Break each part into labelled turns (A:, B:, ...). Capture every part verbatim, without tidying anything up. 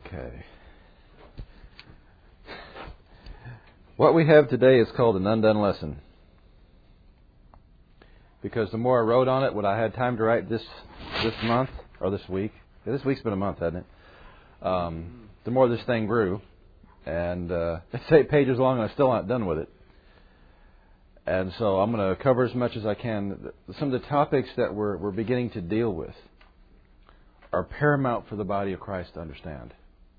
A: Okay. What we have today is called an undone lesson. Because the more I wrote on it, what I had time to write this this month, or this week, yeah, this week's been a month, hasn't it? Um, the more this thing grew. And uh, it's eight pages long and I'm still not done with it. And so I'm going to cover as much as I can. Some of the topics that we're, we're beginning to deal with are paramount for the body of Christ to understand.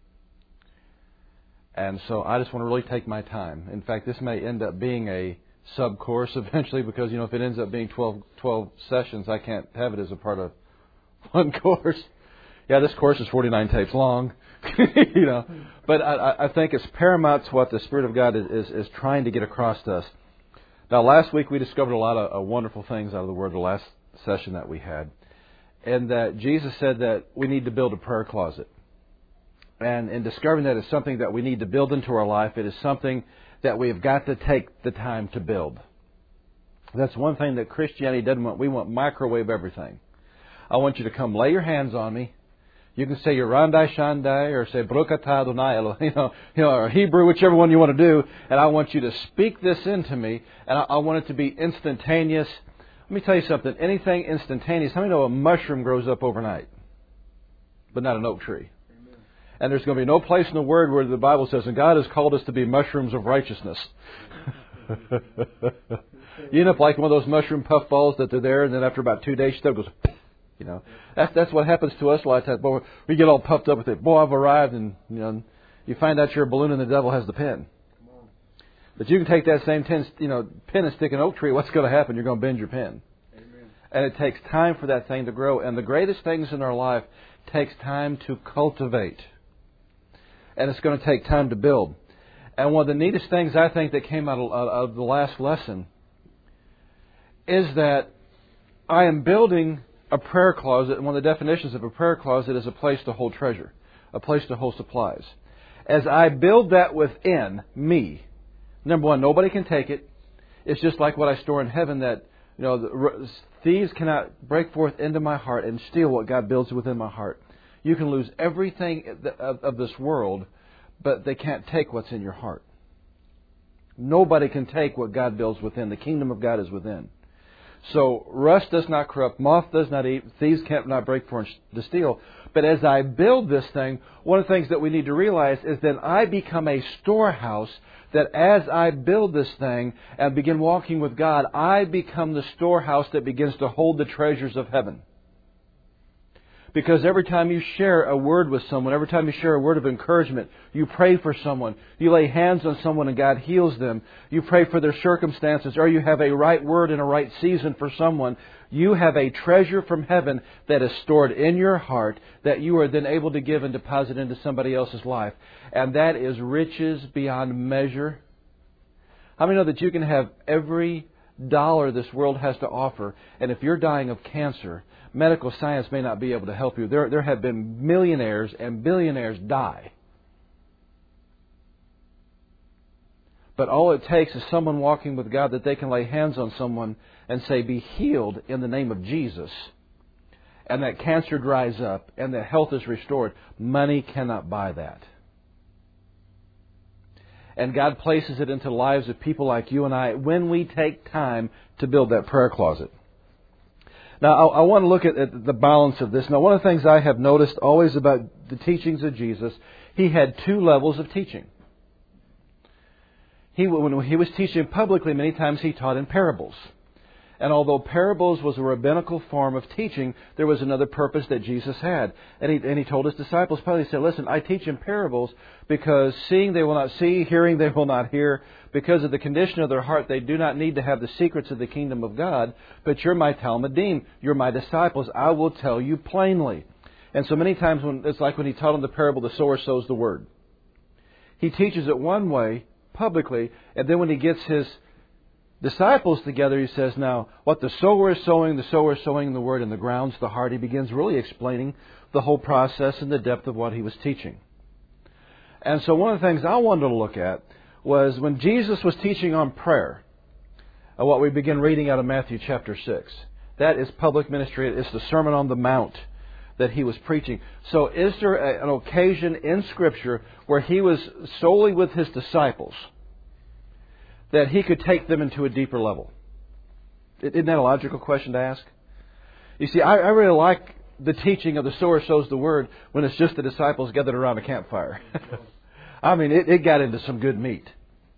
A: And so I just want to really take my time. In fact, this may end up being a sub-course eventually because, you know, if it ends up being twelve, twelve sessions, I can't have it as a part of one course. Yeah, this course is forty-nine tapes long, you know. But I, I think it's paramount to what the Spirit of God is, is, is trying to get across to us. Now, last week we discovered a lot of uh, wonderful things out of the Word, the last session that we had. And that Jesus said that we need to build a prayer closet. And in discovering that it's something that we need to build into our life, it is something that we have got to take the time to build. That's one thing that Christianity doesn't want. We want microwave everything. I want you to come lay your hands on me. You can say your Randai Shandai or say Baruch atah Adonai Elohim, you know, you know, or Hebrew, whichever one you want to do. And I want you to speak this into me. And I, I want it to be instantaneous. Let me tell you something. Anything instantaneous. How many know a mushroom grows up overnight? But not an oak tree. Amen. And there's going to be no place in the Word where the Bible says, and God has called us to be mushrooms of righteousness. You end up like one of those mushroom puffballs that they're there, and then after about two days, stuff goes, you know. That's that's what happens to us a lot of times. Boy, we get all puffed up with it. Boy, I've arrived, and you know, you find out you're a balloon and the devil has the pen. But you can take that same tin, you know, pin and stick an oak tree. What's going to happen? You're going to bend your pin. Amen. And it takes time for that thing to grow. And the greatest things in our life takes time to cultivate. And it's going to take time to build. And one of the neatest things I think that came out of, out of the last lesson is that I am building a prayer closet. And one of the definitions of a prayer closet is a place to hold treasure, a place to hold supplies. As I build that within me, number one, nobody can take it. It's just like what I store in heaven that, you know, the thieves cannot break forth into my heart and steal what God builds within my heart. You can lose everything of, of this world, but they can't take what's in your heart. Nobody can take what God builds within. The kingdom of God is within. So rust does not corrupt, moth does not eat, thieves cannot break forth to steal. But as I build this thing, one of the things that we need to realize is that I become a storehouse. That as I build this thing and begin walking with God, I become the storehouse that begins to hold the treasures of heaven. Because every time you share a word with someone, every time you share a word of encouragement, you pray for someone, you lay hands on someone and God heals them, you pray for their circumstances, or you have a right word in a right season for someone, you have a treasure from heaven that is stored in your heart that you are then able to give and deposit into somebody else's life. And that is riches beyond measure. How many know that you can have every dollar this world has to offer, and if you're dying of cancer, medical science may not be able to help you. There, there have been millionaires and billionaires die. But all it takes is someone walking with God that they can lay hands on someone and say, be healed in the name of Jesus. And that cancer dries up and that health is restored. Money cannot buy that. And God places it into the lives of people like you and I when we take time to build that prayer closet. Now, I, I want to look at, at the balance of this. Now, one of the things I have noticed always about the teachings of Jesus, He had two levels of teaching. He, when he was teaching publicly, many times He taught in parables. And although parables was a rabbinical form of teaching, there was another purpose that Jesus had. And he, and he told His disciples, probably he said, listen, I teach in parables because seeing they will not see, hearing they will not hear. Because of the condition of their heart, they do not need to have the secrets of the kingdom of God. But you're my Talmudim, you're my disciples. I will tell you plainly. And so many times when it's like when He taught them the parable, the sower sows the word. He teaches it one way publicly, and then when He gets His disciples together, He says, now, what the sower is sowing, the sower is sowing the word, and the ground's the heart. He begins really explaining the whole process and the depth of what He was teaching. And so one of the things I wanted to look at was when Jesus was teaching on prayer, uh, what we begin reading out of Matthew chapter six. That is public ministry. It's the Sermon on the Mount that He was preaching. So is there a, an occasion in Scripture where He was solely with His disciples that He could take them into a deeper level? Isn't that a logical question to ask? You see, I, I really like the teaching of the sower sows the word when it's just the disciples gathered around a campfire. I mean, it, it got into some good meat.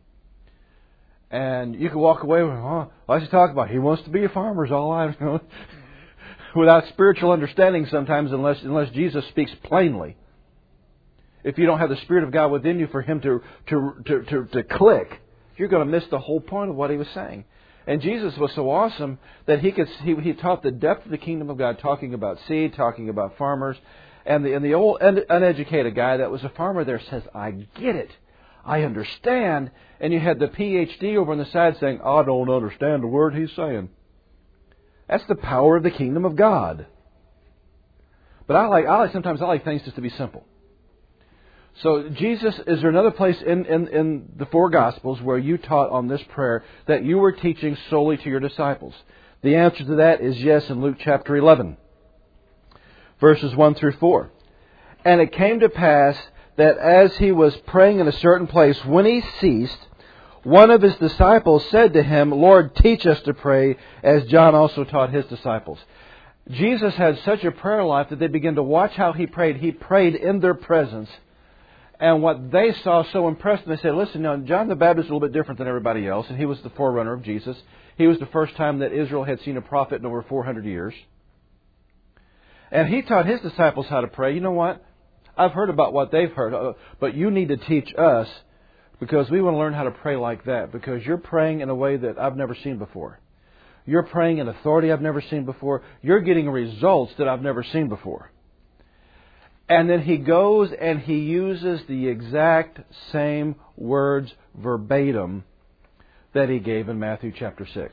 A: And you can walk away with, oh, what's he talking about? He wants to be a farmer is all I know. Without spiritual understanding sometimes, unless unless Jesus speaks plainly. If you don't have the Spirit of God within you for Him to to to to, to click, you're going to miss the whole point of what He was saying. And Jesus was so awesome that he could he, he taught the depth of the kingdom of God, talking about seed, talking about farmers, and the and the old un, uneducated guy that was a farmer there says, "I get it, I understand." And you had the P H D over on the side saying, "I don't understand the word he's saying." That's the power of the kingdom of God. But I like I like sometimes I like things just to be simple. So Jesus, is there another place in, in, in the four Gospels where you taught on this prayer that you were teaching solely to your disciples? The answer to that is yes in Luke chapter eleven, verses one through four. And it came to pass that as He was praying in a certain place, when He ceased, one of His disciples said to Him, "Lord, teach us to pray, as John also taught his disciples." Jesus had such a prayer life that they began to watch how He prayed. He prayed in their presence. And what they saw so impressed them, they said, listen, now, John the Baptist is a little bit different than everybody else, and he was the forerunner of Jesus. He was the first time that Israel had seen a prophet in over four hundred years. And he taught his disciples how to pray. You know what? I've heard about what they've heard, but you need to teach us because we want to learn how to pray like that, because you're praying in a way that I've never seen before. You're praying in authority I've never seen before. You're getting results that I've never seen before. And then He goes and He uses the exact same words verbatim that He gave in Matthew chapter six.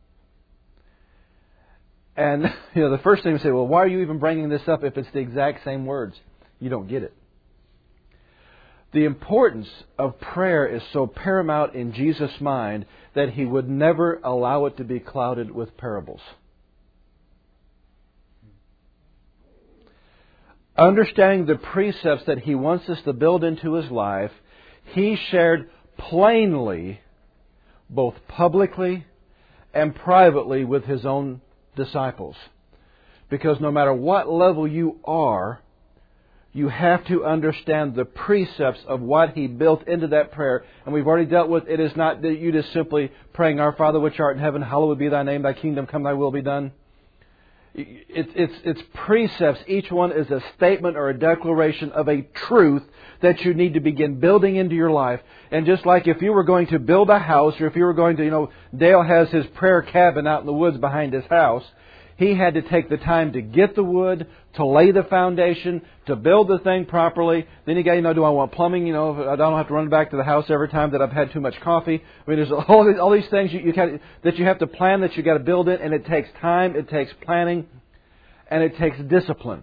A: And you know, the first thing we say, well, why are you even bringing this up if it's the exact same words? You don't get it. The importance of prayer is so paramount in Jesus' mind that He would never allow it to be clouded with parables. Understanding the precepts that He wants us to build into His life, He shared plainly, both publicly and privately with His own disciples. Because no matter what level you are, you have to understand the precepts of what He built into that prayer. And we've already dealt with, it is not that you just simply praying, "Our Father which art in heaven, hallowed be Thy name, Thy kingdom come, Thy will be done." It's, it's, it's precepts. Each one is a statement or a declaration of a truth that you need to begin building into your life. And just like if you were going to build a house, or if you were going to, you know, Dale has his prayer cabin out in the woods behind his house. He had to take the time to get the wood, to lay the foundation, to build the thing properly. Then you got, you know, do I want plumbing? You know, I don't have to run back to the house every time that I've had too much coffee. I mean, there's all these, all these things you, you can, that you have to plan, that you got to build it, and it takes time, it takes planning, and it takes discipline.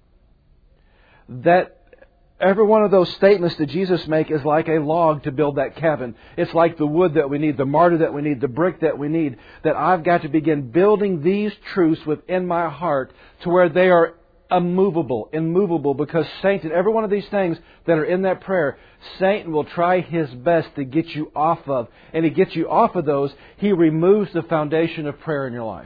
A: That every one of those statements that Jesus make is like a log to build that cabin. It's like the wood that we need, the mortar that we need, the brick that we need. That I've got to begin building these truths within my heart to where they are immovable, immovable. Because Satan, every one of these things that are in that prayer, Satan will try his best to get you off of. And he gets you off of those, he removes the foundation of prayer in your life.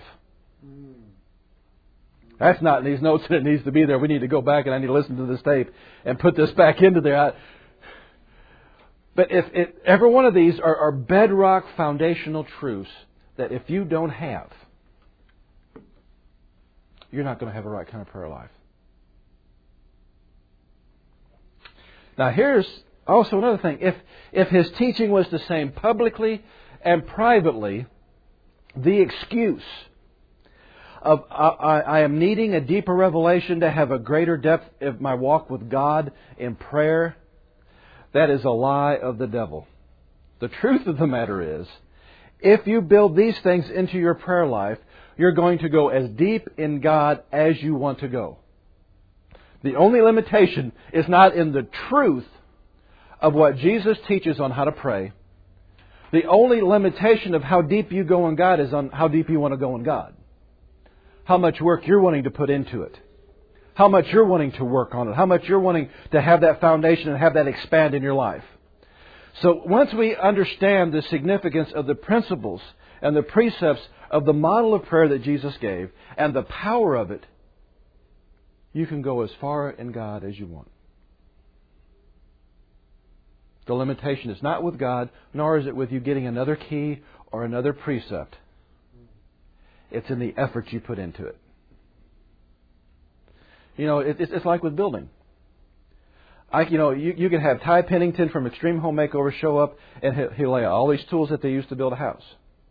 A: That's not in these notes, and it needs to be there. We need to go back and I need to listen to this tape and put this back into there. But if it, every one of these are, are bedrock foundational truths that if you don't have, you're not going to have a right kind of prayer life. Now here's also another thing. If, if His teaching was the same publicly and privately, the excuse of I, I am needing a deeper revelation to have a greater depth of my walk with God in prayer, that is a lie of the devil. The truth of the matter is, if you build these things into your prayer life, you're going to go as deep in God as you want to go. The only limitation is not in the truth of what Jesus teaches on how to pray. The only limitation of how deep you go in God is on how deep you want to go in God. How much work you're wanting to put into it. how much you're wanting to work on it, how much you're wanting to have that foundation and have that expand in your life. So once we understand the significance of the principles and the precepts of the model of prayer that Jesus gave and the power of it, you can go as far in God as you want. The limitation is not with God, nor is it with you getting another key or another precept. It's in the effort you put into it. You know, it, it's like with building. I, you know, you, you can have Ty Pennington from Extreme Home Makeover show up and he'll, he'll lay out all these tools that they use to build a house.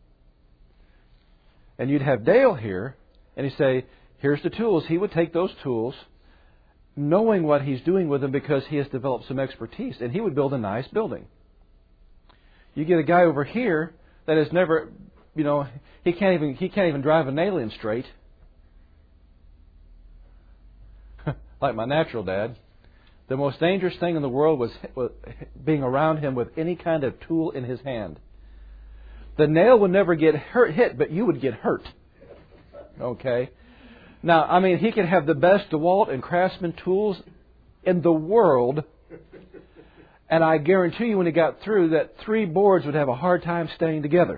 A: And you'd have Dale here, and he'd say, here's the tools. He would take those tools, knowing what he's doing with them because he has developed some expertise, and he would build a nice building. You get a guy over here that has never, you know, he can't even he can't even drive a nail in straight, like my natural dad. The most dangerous thing in the world was, was being around him with any kind of tool in his hand. The nail would never get hurt, hit, but you would get hurt. Okay? Now, I mean, he could have the best DeWalt and Craftsman tools in the world, and I guarantee you when he got through that three boards would have a hard time staying together.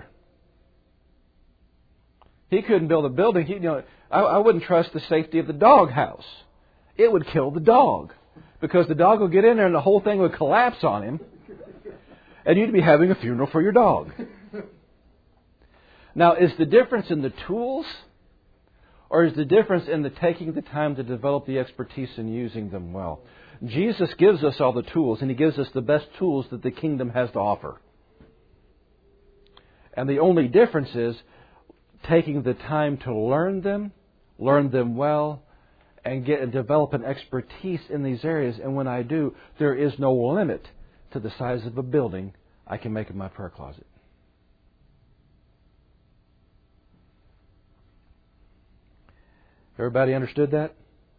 A: He couldn't build a building. He, you know, I, I wouldn't trust the safety of the dog house. It would kill the dog because the dog would get in there and the whole thing would collapse on him, and you'd be having a funeral for your dog. Now, is the difference in the tools, or is the difference in the taking the time to develop the expertise and using them well? Jesus gives us all the tools, and He gives us the best tools that the kingdom has to offer. And the only difference is taking the time to learn them, learn them well, and get and develop an expertise in these areas. And when I do, there is no limit to the size of a building I can make in my prayer closet. Everybody understood that?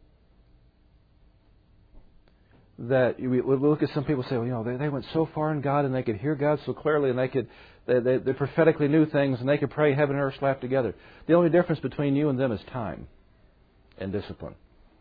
A: That we look at some people say, well, you know, they, they went so far in God and they could hear God so clearly and they could they, they, they prophetically knew things and they could pray heaven and earth slap together. The only difference between you and them is time and discipline.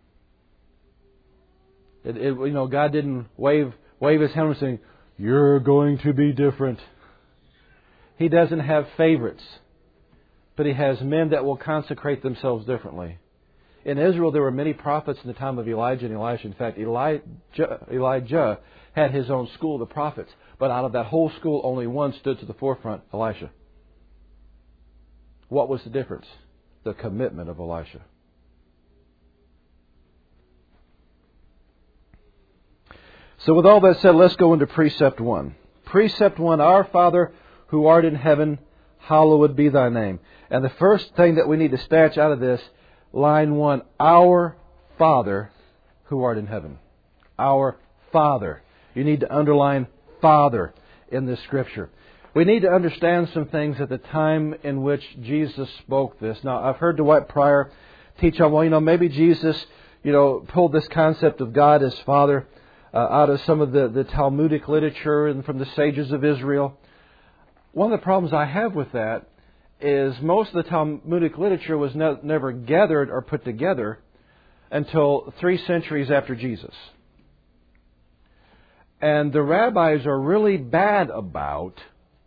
A: It, it, you know, God didn't wave wave His hand and say, "You're going to be different." He doesn't have favorites, but He has men that will consecrate themselves differently. In Israel, there were many prophets in the time of Elijah and Elisha. In fact, Elijah, Elijah had his own school of the prophets. But out of that whole school, only one stood to the forefront, Elisha. What was the difference? The commitment of Elisha. So with all that said, let's go into precept one. Precept one, Our Father who art in heaven, hallowed be thy name. And the first thing that we need to snatch out of this, line one, Our Father who art in heaven. Our Father. You need to underline Father in this Scripture. We need to understand some things at the time in which Jesus spoke this. Now, I've heard Dwight Pryor teach on, well, you know, maybe Jesus, you know, pulled this concept of God as Father uh, out of some of the, the Talmudic literature and from the sages of Israel. One of the problems I have with that is most of the Talmudic literature was ne- never gathered or put together until three centuries after Jesus. And the rabbis are really bad about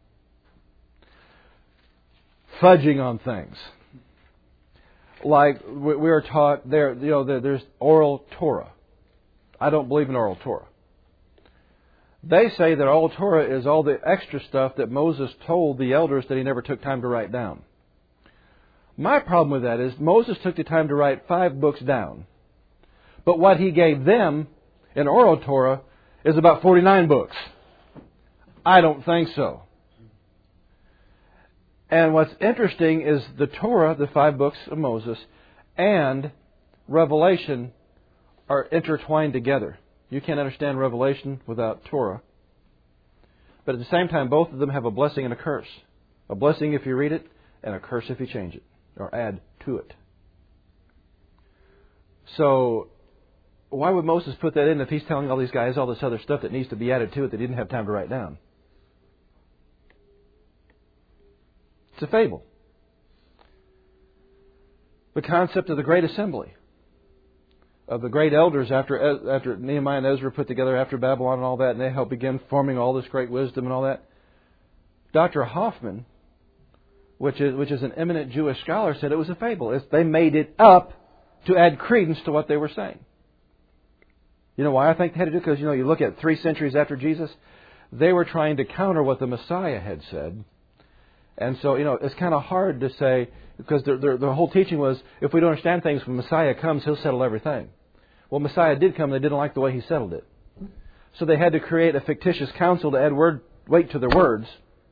A: fudging on things. Like we are taught there, you know, there's oral Torah. I don't believe in oral Torah. They say that oral Torah is all the extra stuff that Moses told the elders that he never took time to write down. My problem with that is Moses took the time to write five books down. But what he gave them in oral Torah is about forty-nine books. I don't think so. And what's interesting is the Torah, the five books of Moses, and Revelation are intertwined together. You can't understand Revelation without Torah. But at the same time, both of them have a blessing and a curse. A blessing if you read it, and a curse if you change it, or add to it. So, why would Moses put that in if he's telling all these guys all this other stuff that needs to be added to it that he didn't have time to write down? It's a fable. The concept of the Great Assembly. of the great elders after after Nehemiah and Ezra put together after Babylon and all that, and they helped begin forming all this great wisdom and all that. Doctor Hoffman, which is which is an eminent Jewish scholar, said it was a fable. It's, they made it up to add credence to what they were saying. You know why I think they had to do it? Because, you know, you look at three centuries after Jesus, they were trying to counter what the Messiah had said. And so, you know, it's kind of hard to say, because the, the, the whole teaching was, if we don't understand things, when Messiah comes, He'll settle everything. Well, Messiah did come, and they didn't like the way He settled it. So they had to create a fictitious council to add word, weight to their words.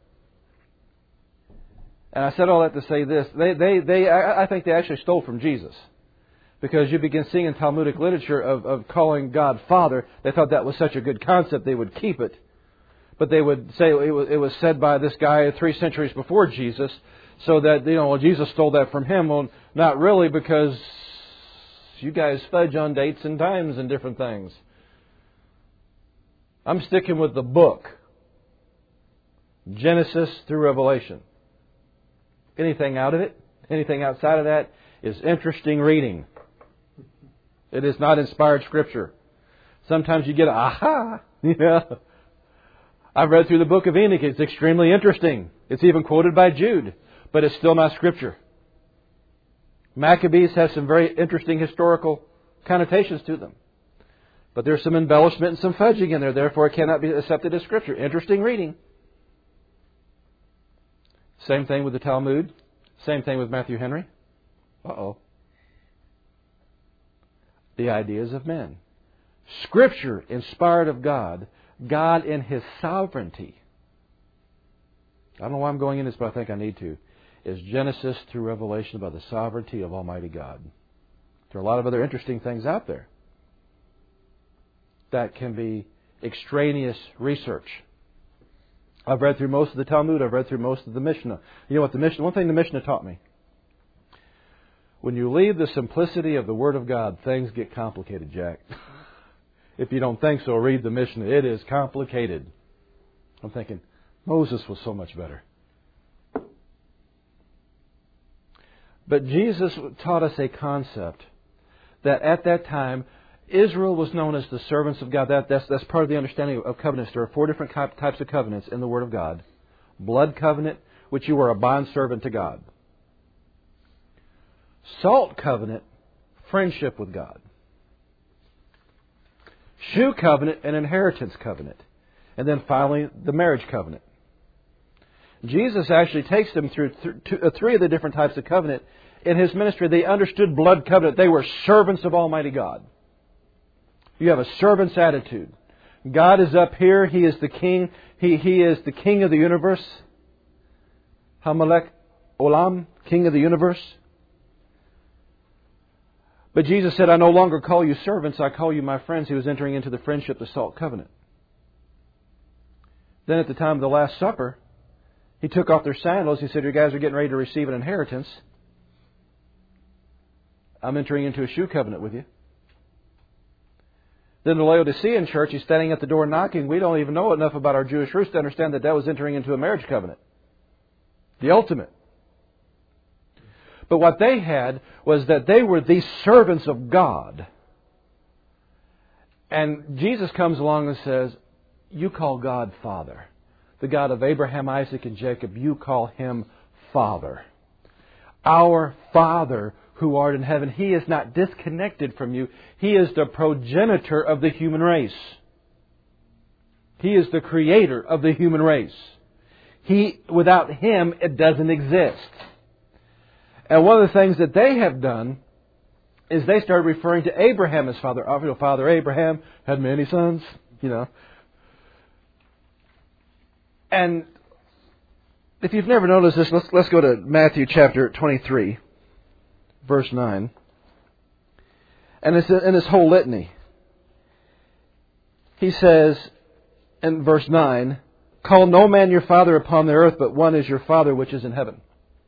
A: And I said all that to say this. They, they, they, I think they actually stole from Jesus. Because you begin seeing in Talmudic literature of, of calling God Father, they thought that was such a good concept they would keep it. But they would say it was, it was said by this guy three centuries before Jesus, so that, you know, well, Jesus stole that from him. Well, not really, because you guys fudge on dates and times and different things. I'm sticking with the book. Genesis through Revelation. Anything out of it, anything outside of that is interesting reading. It is not inspired Scripture. Sometimes you get a aha. Yeah. I've read through the book of Enoch. It's extremely interesting. It's even quoted by Jude. But it's still not Scripture. Maccabees has some very interesting historical connotations to them. But there's some embellishment and some fudging in there. Therefore, it cannot be accepted as Scripture. Interesting reading. Same thing with the Talmud. Same thing with Matthew Henry. Uh-oh. The ideas of men. Scripture inspired of God. God in His sovereignty. I don't know why I'm going in this, but I think I need to. Is Genesis through Revelation about the sovereignty of Almighty God. There are a lot of other interesting things out there that can be extraneous research. I've read through most of the Talmud. I've read through most of the Mishnah. You know what the Mishnah? One thing the Mishnah taught me. When you leave the simplicity of the Word of God, things get complicated, Jack. If you don't think so, read the Mishnah. It is complicated. I'm thinking, Moses was so much better. But Jesus taught us a concept that at that time, Israel was known as the servants of God. That, that's, that's part of the understanding of covenants. There are four different types of covenants in the Word of God. Blood covenant, which you were a bondservant to God. Salt covenant, friendship with God. Shoe covenant, an inheritance covenant. And then finally, the marriage covenant. Jesus actually takes them through th- two, uh, three of the different types of covenant. In His ministry, they understood blood covenant. They were servants of Almighty God. You have a servant's attitude. God is up here. He is the king. He, he is the king of the universe. Hamelech Olam, king of the universe. But Jesus said, I no longer call you servants, I call you my friends. He was entering into the friendship, the salt covenant. Then at the time of the Last Supper, He took off their sandals. He said, you guys are getting ready to receive an inheritance. I'm entering into a shoe covenant with you. Then the Laodicean church, He's standing at the door knocking. We don't even know enough about our Jewish roots to understand that that was entering into a marriage covenant. The ultimate. But what they had was that they were the servants of God. And Jesus comes along and says, you call God Father. The God of Abraham, Isaac, and Jacob, you call Him Father. Our Father who art in heaven, He is not disconnected from you. He is the progenitor of the human race. He is the creator of the human race. He, without Him, it doesn't exist. And one of the things that they have done is they started referring to Abraham as father. Father Abraham had many sons, you know. And if you've never noticed this, let's let's go to Matthew chapter twenty-three, verse nine. And it's in this whole litany. He says in verse nine, call no man your father upon the earth, but one is your Father which is in heaven.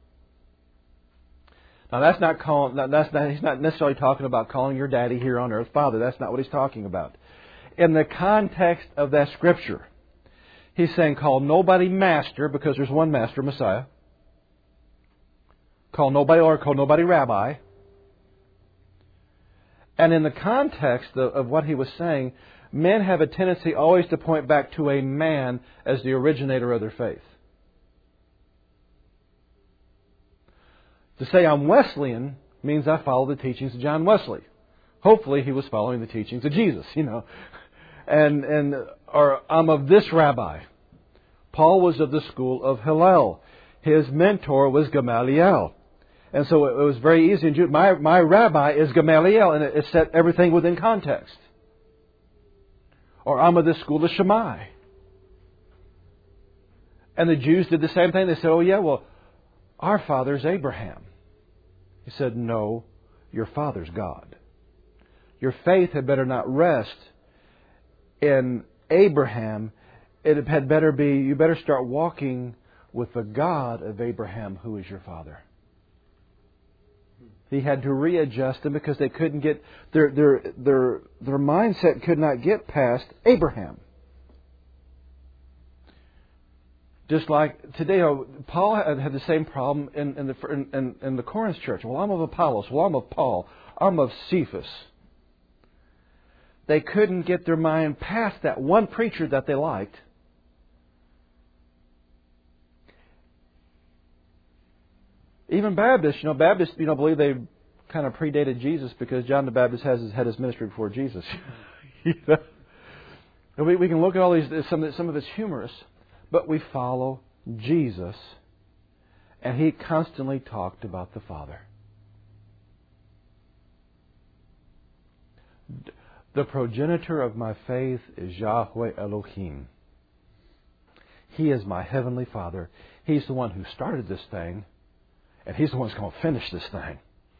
A: Now that's not calling. That's not. He's not necessarily talking about calling your daddy here on earth Father. That's not what he's talking about. In the context of that scripture, he's saying, "Call nobody master," because there's one master, Messiah. Call nobody or call nobody rabbi. And in the context of, of what he was saying, men have a tendency always to point back to a man as the originator of their faith. To say I'm Wesleyan means I follow the teachings of John Wesley. Hopefully he was following the teachings of Jesus, you know. And, and or I'm of this rabbi. Paul was of the school of Hillel. His mentor was Gamaliel. And so it was very easy in Jude. My, my rabbi is Gamaliel, and it, it set everything within context. Or I'm of the school of Shammai. And the Jews did the same thing. They said, oh yeah, well, our father's Abraham. He said, no, your father's God. Your faith had better not rest in Abraham. It had better be, you better start walking with the God of Abraham, who is your father. He had to readjust them because they couldn't get, their their their their mindset could not get past Abraham. Just like today, Paul had the same problem in, in the in, in the Corinth church. Well, I'm of Apollos. Well, I'm of Paul. I'm of Cephas. They couldn't get their mind past that one preacher that they liked. Even Baptists, you know, Baptists, you know, believe they kind of predated Jesus because John the Baptist has his, had his ministry before Jesus. You know? And we, we can look at all these, some, some of it's humorous, but we follow Jesus, and He constantly talked about the Father. The progenitor of my faith is Yahweh Elohim. He is my Heavenly Father. He's the one who started this thing. And He's the one who's going to finish this thing.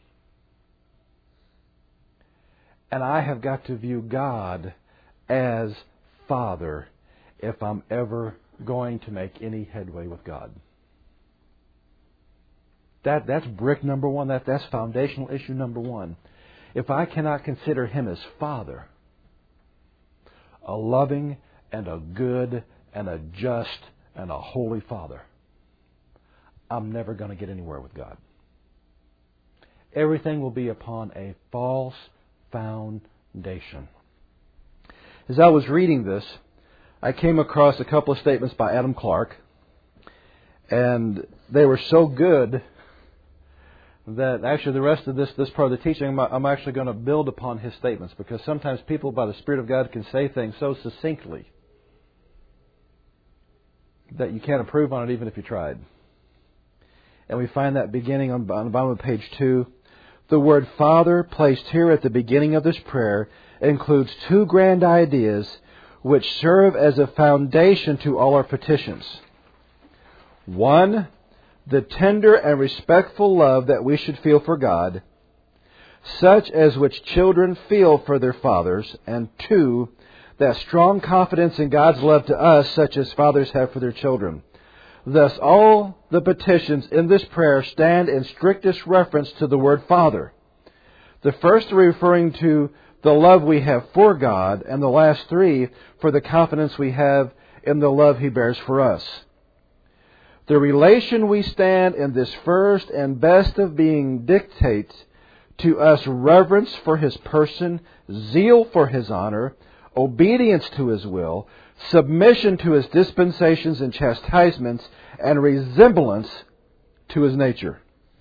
A: And I have got to view God as Father if I'm ever going to make any headway with God. That that's brick number one. That that's foundational issue number one. If I cannot consider Him as Father, a loving and a good and a just and a holy Father, I'm never going to get anywhere with God. Everything will be upon a false foundation. As I was reading this, I came across a couple of statements by Adam Clark, and they were so good that actually the rest of this, this part of the teaching, I'm actually going to build upon his statements, because sometimes people by the Spirit of God can say things so succinctly that you can't improve on it even if you tried. And we find that beginning on, on the bottom of page two. The word Father placed here at the beginning of this prayer includes two grand ideas which serve as a foundation to all our petitions. One, the tender and respectful love that we should feel for God, such as which children feel for their fathers. And two, that strong confidence in God's love to us, such as fathers have for their children. Thus, all the petitions in this prayer stand in strictest reference to the word Father. The first three referring to the love we have for God, and the last three for the confidence we have in the love He bears for us. The relation we stand in this first and best of being dictates to us reverence for His person, zeal for His honor, obedience to His will, submission to His dispensations and chastisements, and resemblance to His nature.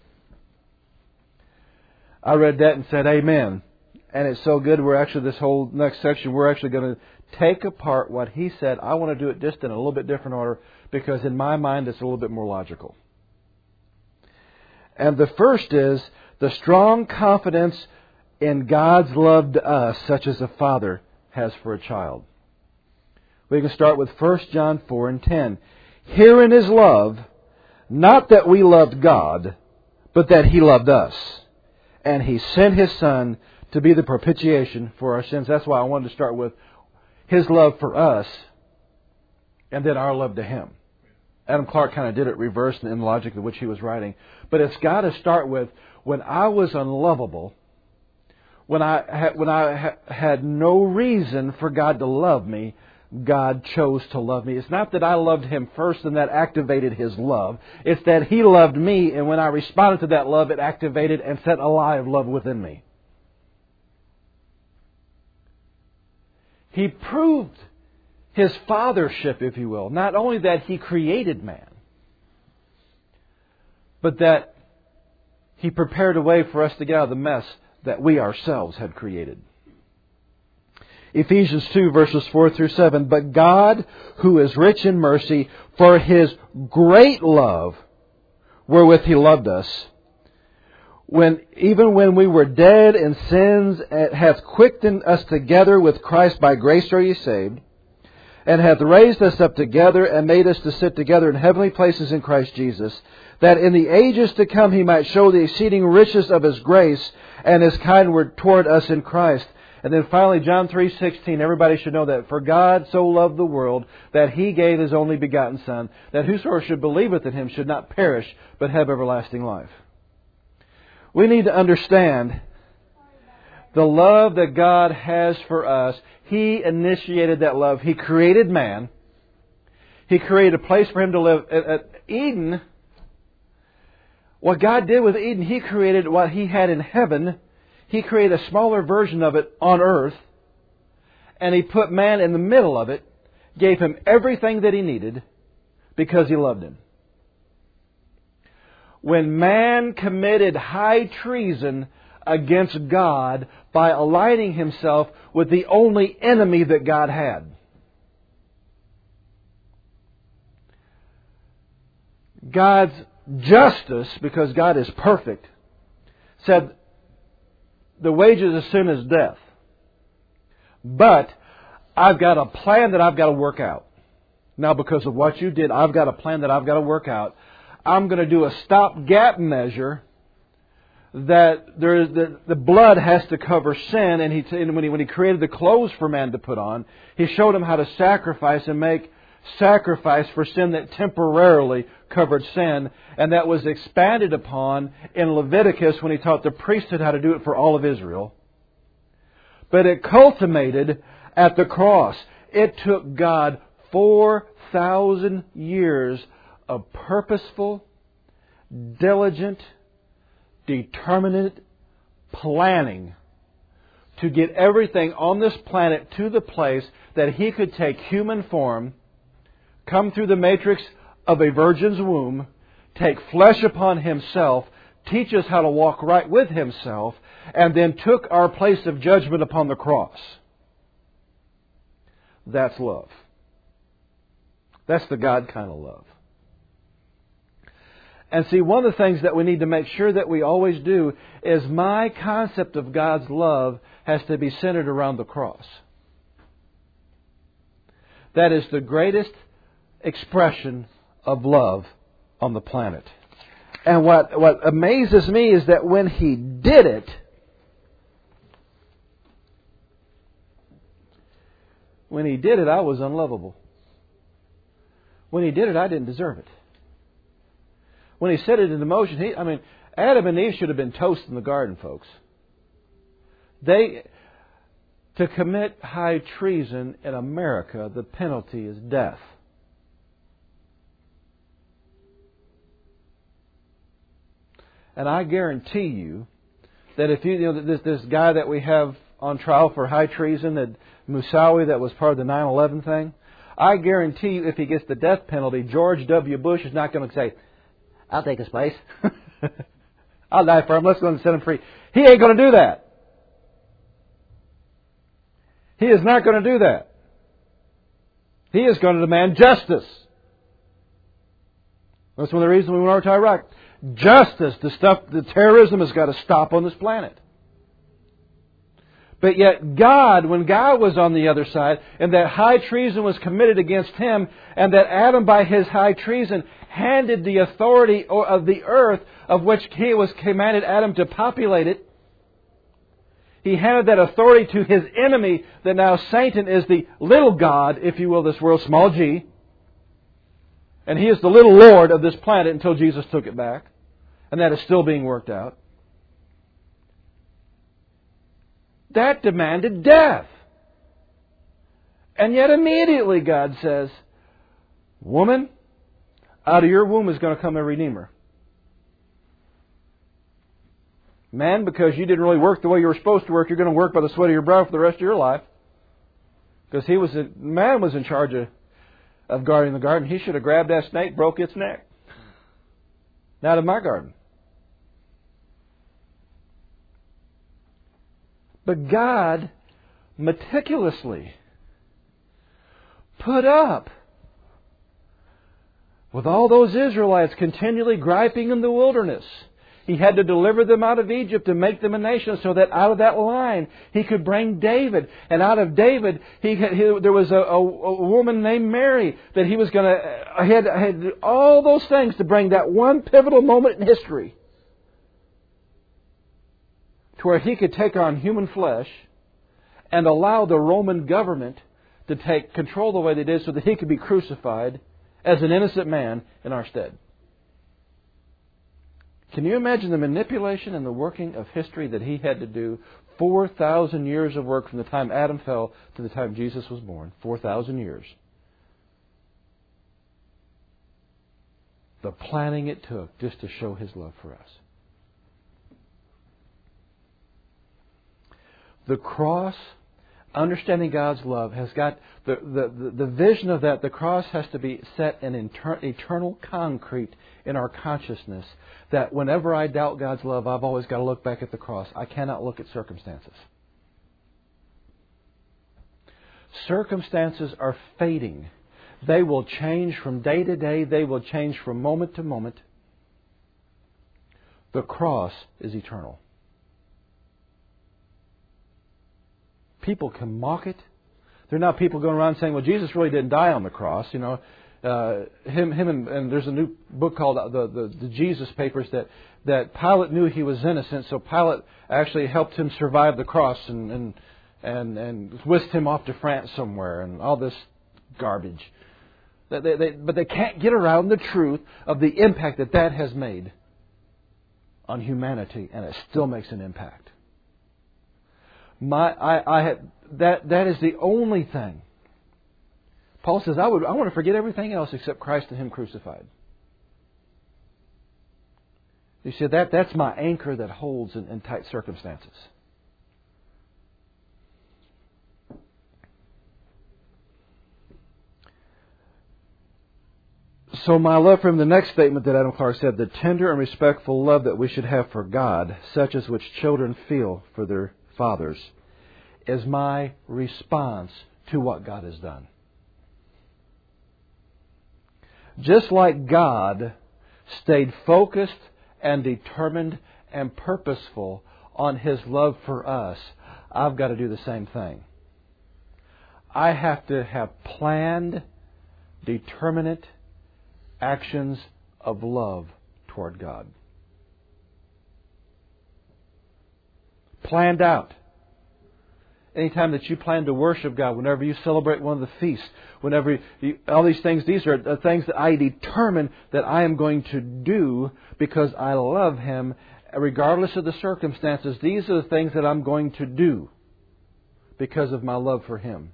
A: I read that and said, Amen. And it's so good, we're actually, this whole next section, we're actually going to take apart what he said. I want to do it just in a little bit different order, because in my mind it's a little bit more logical. And the first is the strong confidence in God's love to us, such as a father has for a child. We can start with First John four and ten. Herein is love, not that we loved God, but that He loved us. And He sent His Son to be the propitiation for our sins. That's why I wanted to start with His love for us and then our love to Him. Adam Clark kind of did it reversed in the logic of which he was writing. But it's got to start with, when I was unlovable, when I had, when I ha- had no reason for God to love me, God chose to love me. It's not that I loved Him first and that activated His love. It's that He loved me, and when I responded to that love, it activated and set alive love within me. He proved His fathership, if you will. Not only that He created man, but that He prepared a way for us to get out of the mess that we ourselves had created. Ephesians two, verses four through seven. But God, who is rich in mercy, for His great love wherewith He loved us, when even when we were dead in sins, hath quickened us together with Christ. By grace are ye saved, and hath raised us up together, and made us to sit together in heavenly places in Christ Jesus, that in the ages to come He might show the exceeding riches of His grace and His kind word toward us in Christ. And then finally, John three sixteen, everybody should know that. For God so loved the world that He gave His only begotten Son, that whosoever should believeth in Him should not perish, but have everlasting life. We need to understand the love that God has for us. He initiated that love. He created man. He created a place for him to live. At Eden, what God did with Eden, He created what He had in heaven. He created a smaller version of it on earth. And He put man in the middle of it, gave him everything that he needed because He loved him. When man committed high treason against God by aligning himself with the only enemy that God had. God's justice, because God is perfect, said the wages of sin is death. But I've got a plan that I've got to work out. Now, because of what you did, I've got a plan that I've got to work out. I'm going to do a stopgap measure that there is the, the blood has to cover sin. And, he, and when, he, when He created the clothes for man to put on, He showed him how to sacrifice and make sacrifice for sin that temporarily covered sin. And that was expanded upon in Leviticus when He taught the priesthood how to do it for all of Israel. But it culminated at the cross. It took God four thousand years of purposeful, diligent, determinate planning to get everything on this planet to the place that He could take human form, come through the matrix of a virgin's womb, take flesh upon Himself, teach us how to walk right with Himself, and then took our place of judgment upon the cross. That's love. That's the God kind of love. And see, one of the things that we need to make sure that we always do is my concept of God's love has to be centered around the cross. That is the greatest expression of love on the planet. And what, what amazes me is that when He did it, when He did it, I was unlovable. When He did it, I didn't deserve it. When He set it into motion, he, I mean, Adam and Eve should have been toast in the garden, folks. They, to commit high treason in America, the penalty is death. And I guarantee you that if you, you know, this, this guy that we have on trial for high treason, that Moussaoui, that was part of the nine eleven thing, I guarantee you if he gets the death penalty, George W. Bush is not going to say, I'll take his place. I'll die for him. Let's go and set him free. He ain't going to do that. He is not going to do that. He is going to demand justice. That's one of the reasons we went over to Iraq. Justice. The stuff, the terrorism has got to stop on this planet. But yet God, when God was on the other side, and that high treason was committed against Him, and that Adam by his high treason handed the authority of the earth, of which He was commanded Adam to populate it, He handed that authority to his enemy, that now Satan is the little God, if you will, this world, small g. And he is the little lord of this planet until Jesus took it back. And that is still being worked out. That demanded death. And yet immediately God says, woman, out of your womb is going to come a Redeemer. Man, because you didn't really work the way you were supposed to work, you're going to work by the sweat of your brow for the rest of your life. Because he was a, man was in charge of, of guarding the garden. He should have grabbed that snake, broke its neck. Not in my garden. But God meticulously put up with all those Israelites continually griping in the wilderness. He had to deliver them out of Egypt and make them a nation so that out of that line He could bring David. And out of David, he, he there was a, a, a woman named Mary that He was going to, had, had all those things to bring that one pivotal moment in history to where He could take on human flesh and allow the Roman government to take control the way they did so that He could be crucified as an innocent man in our stead. Can you imagine the manipulation and the working of history that He had to do? four thousand years of work from the time Adam fell to the time Jesus was born. four thousand years. The planning it took just to show His love for us. The cross, understanding God's love, has got the, the, the, the vision of that. The cross has to be set in inter, eternal concrete in our consciousness, that whenever I doubt God's love, I've always got to look back at the cross. I cannot look at circumstances. Circumstances are fading. They will change from day to day. They will change from moment to moment. The cross is eternal. People can mock it. There are now people going around saying, well, Jesus really didn't die on the cross. You know, uh, him, him, and, and there's a new book called the, the, the Jesus Papers that, that Pilate knew he was innocent, so Pilate actually helped him survive the cross and, and, and, and whisked him off to France somewhere and all this garbage. They, they, they, but they can't get around the truth of the impact that that has made on humanity, and it still makes an impact. My, I, I had, that, that is the only thing. Paul says, I would, I want to forget everything else except Christ and Him crucified. You see, that, that's my anchor that holds in, in tight circumstances. So my love for Him, the next statement that Adam Clark said, the tender and respectful love that we should have for God, such as which children feel for their fathers, is my response to what God has done. Just like God stayed focused and determined and purposeful on His love for us, I've got to do the same thing. I have to have planned, determinate actions of love toward God. Planned out. Anytime that you plan to worship God, whenever you celebrate one of the feasts, whenever you, all these things, these are things that I determine that I am going to do because I love Him, regardless of the circumstances. These are the things that I'm going to do because of my love for Him.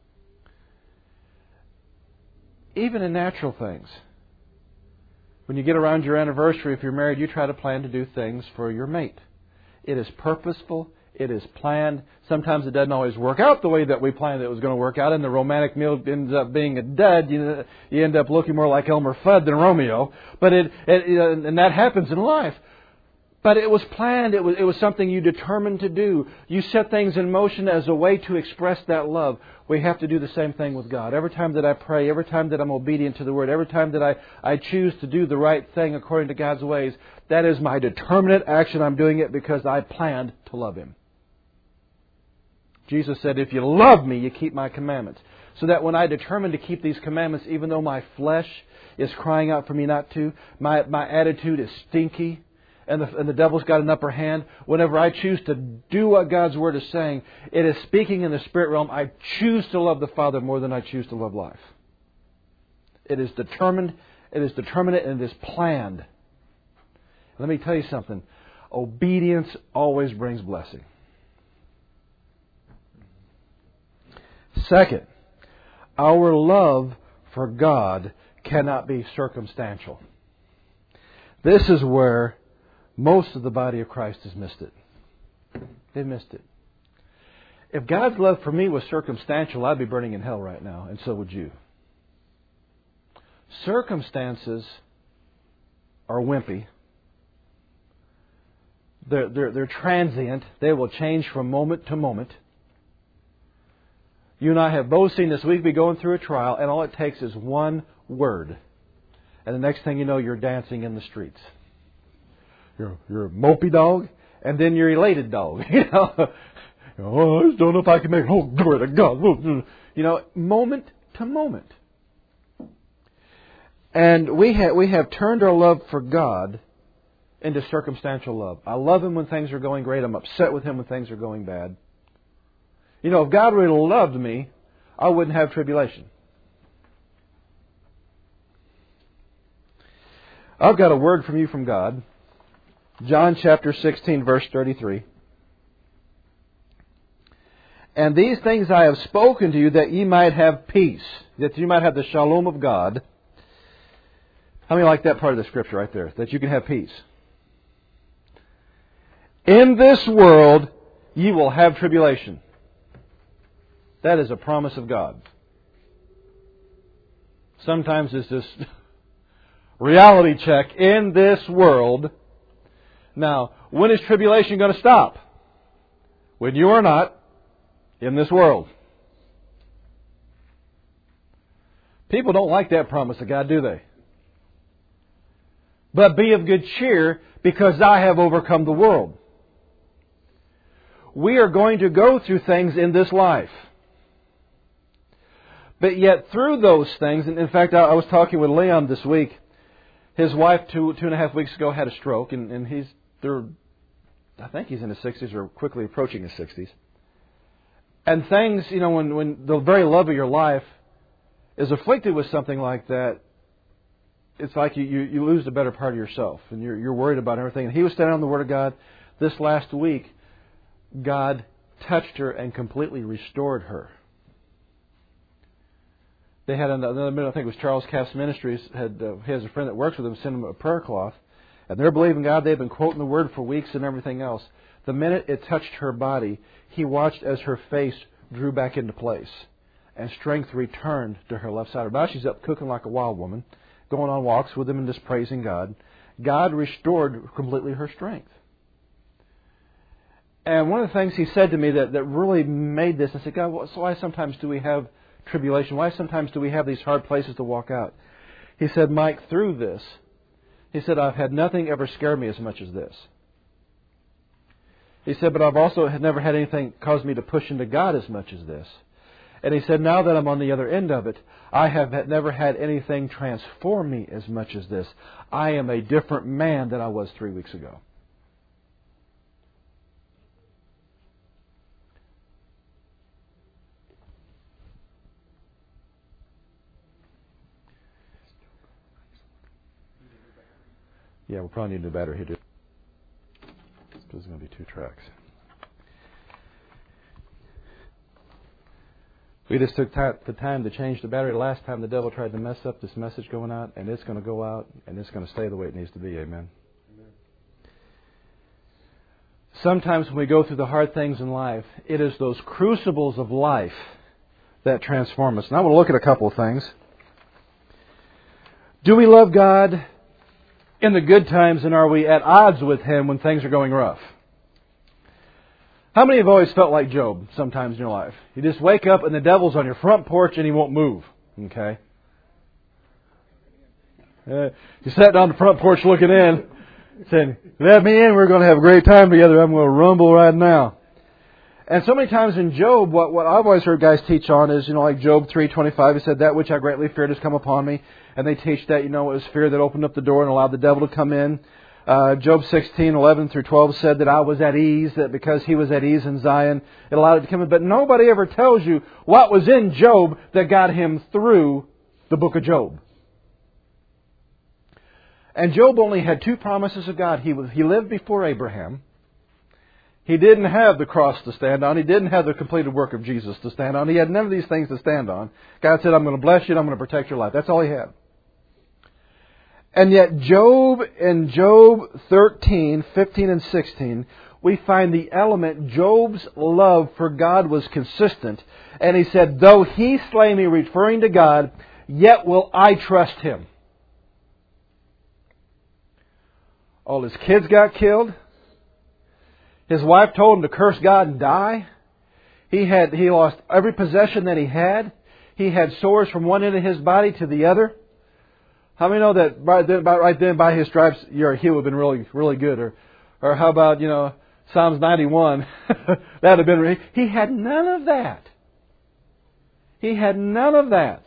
A: Even in natural things. When you get around your anniversary, if you're married, you try to plan to do things for your mate. It is purposeful. It is planned. Sometimes it doesn't always work out the way that we planned it was going to work out, and the romantic meal ends up being a dud. You, you end up looking more like Elmer Fudd than Romeo. But it, it and that happens in life. But it was planned. It was, it was something you determined to do. You set things in motion as a way to express that love. We have to do the same thing with God. Every time that I pray, every time that I'm obedient to the Word, every time that I, I choose to do the right thing according to God's ways, that is my determinate action. I'm doing it because I planned to love Him. Jesus said, if you love me, you keep my commandments. So that when I determine to keep these commandments, even though my flesh is crying out for me not to, my, my attitude is stinky, and the, and the devil's got an upper hand, whenever I choose to do what God's Word is saying, it is speaking in the spirit realm. I choose to love the Father more than I choose to love life. It is determined, it is determinate, and it is planned. Let me tell you something. Obedience always brings blessing. Second, our love for God cannot be circumstantial. This is where most of the body of Christ has missed it. They've missed it. If God's love for me was circumstantial, I'd be burning in hell right now, and so would you. Circumstances are wimpy. They're, they're, they're transient. They will change from moment to moment. You and I have both seen this week be going through a trial, and all it takes is one word. And the next thing you know, you're dancing in the streets. You're, you're a mopey dog, and then you're elated dog. You know, oh, I just don't know if I can make it. Oh, glory to God. You know, moment to moment. And we have, we have turned our love for God into circumstantial love. I love Him when things are going great. I'm upset with Him when things are going bad. You know, if God really loved me, I wouldn't have tribulation. I've got a word from you from God. John chapter sixteen, verse thirty-three. And these things I have spoken to you that ye might have peace, that you might have the shalom of God. How many like that part of the Scripture right there? That you can have peace. In this world, ye will have tribulation. That is a promise of God. Sometimes it's just reality check. In this world. Now, when is tribulation going to stop? When you are not in this world. People don't like that promise of God, do they? But be of good cheer, because I have overcome the world. We are going to go through things in this life. But yet through those things, and in fact I was talking with Leon this week. His wife two two and a half weeks ago had a stroke, and, and he's they're, I think he's in his sixties or quickly approaching his sixties. And things, you know, when, when the very love of your life is afflicted with something like that, it's like you, you, you lose the better part of yourself, and you're, you're worried about everything. And he was standing on the Word of God. This last week, God touched her and completely restored her. They had another minute, I think it was Charles Cass Ministries, had, uh, he has a friend that works with him, sent him a prayer cloth. And they're believing God. They've been quoting the Word for weeks and everything else. The minute it touched her body, he watched as her face drew back into place. And strength returned to her left side. Now she's up cooking like a wild woman, going on walks with him and just praising God. God restored completely her strength. And one of the things he said to me that, that really made this, I said, God, so why sometimes do we have tribulation? Why sometimes do we have these hard places to walk out? He said, Mike, through this, he said, I've had nothing ever scare me as much as this. He said, but I've also had never had anything cause me to push into God as much as this. And he said, now that I'm on the other end of it, I have never had anything transform me as much as this. I am a different man than I was three weeks ago. Yeah, we'll probably need a new battery here, too. Because it's going to be two tracks. We just took time, the time to change the battery. Last time the devil tried to mess up this message going out, and it's going to go out, and it's going to stay the way it needs to be. Amen. Amen. Sometimes when we go through the hard things in life, it is those crucibles of life that transform us. Now I want to look at a couple of things. Do we love God in the good times, and are we at odds with Him when things are going rough? How many have always felt like Job sometimes in your life? You just wake up and the devil's on your front porch and he won't move. Okay? Uh, you sat down on the front porch looking in, saying, let me in, we're going to have a great time together. I'm going to rumble right now. And so many times in Job, what, what I've always heard guys teach on is, you know, like Job three twenty-five, he said, that which I greatly feared has come upon me. And they teach that, you know, it was fear that opened up the door and allowed the devil to come in. Uh, Job sixteen, eleven through twelve said that I was at ease, that because he was at ease in Zion, it allowed it to come in. But nobody ever tells you what was in Job that got him through the book of Job. And Job only had two promises of God. He was, he lived before Abraham. He didn't have the cross to stand on. He didn't have the completed work of Jesus to stand on. He had none of these things to stand on. God said, I'm going to bless you and I'm going to protect your life. That's all he had. And yet Job in Job thirteen, fifteen and sixteen, we find the element, Job's love for God was consistent. And he said, though he slay me, referring to God, yet will I trust him. All his kids got killed. His wife told him to curse God and die. He had he lost every possession that he had. He had sores from one end of his body to the other. How many know that right then, by, right then by his stripes your heel would have been really really good? Or or how about, you know, Psalms ninety-one? That would have been. He had none of that. He had none of that.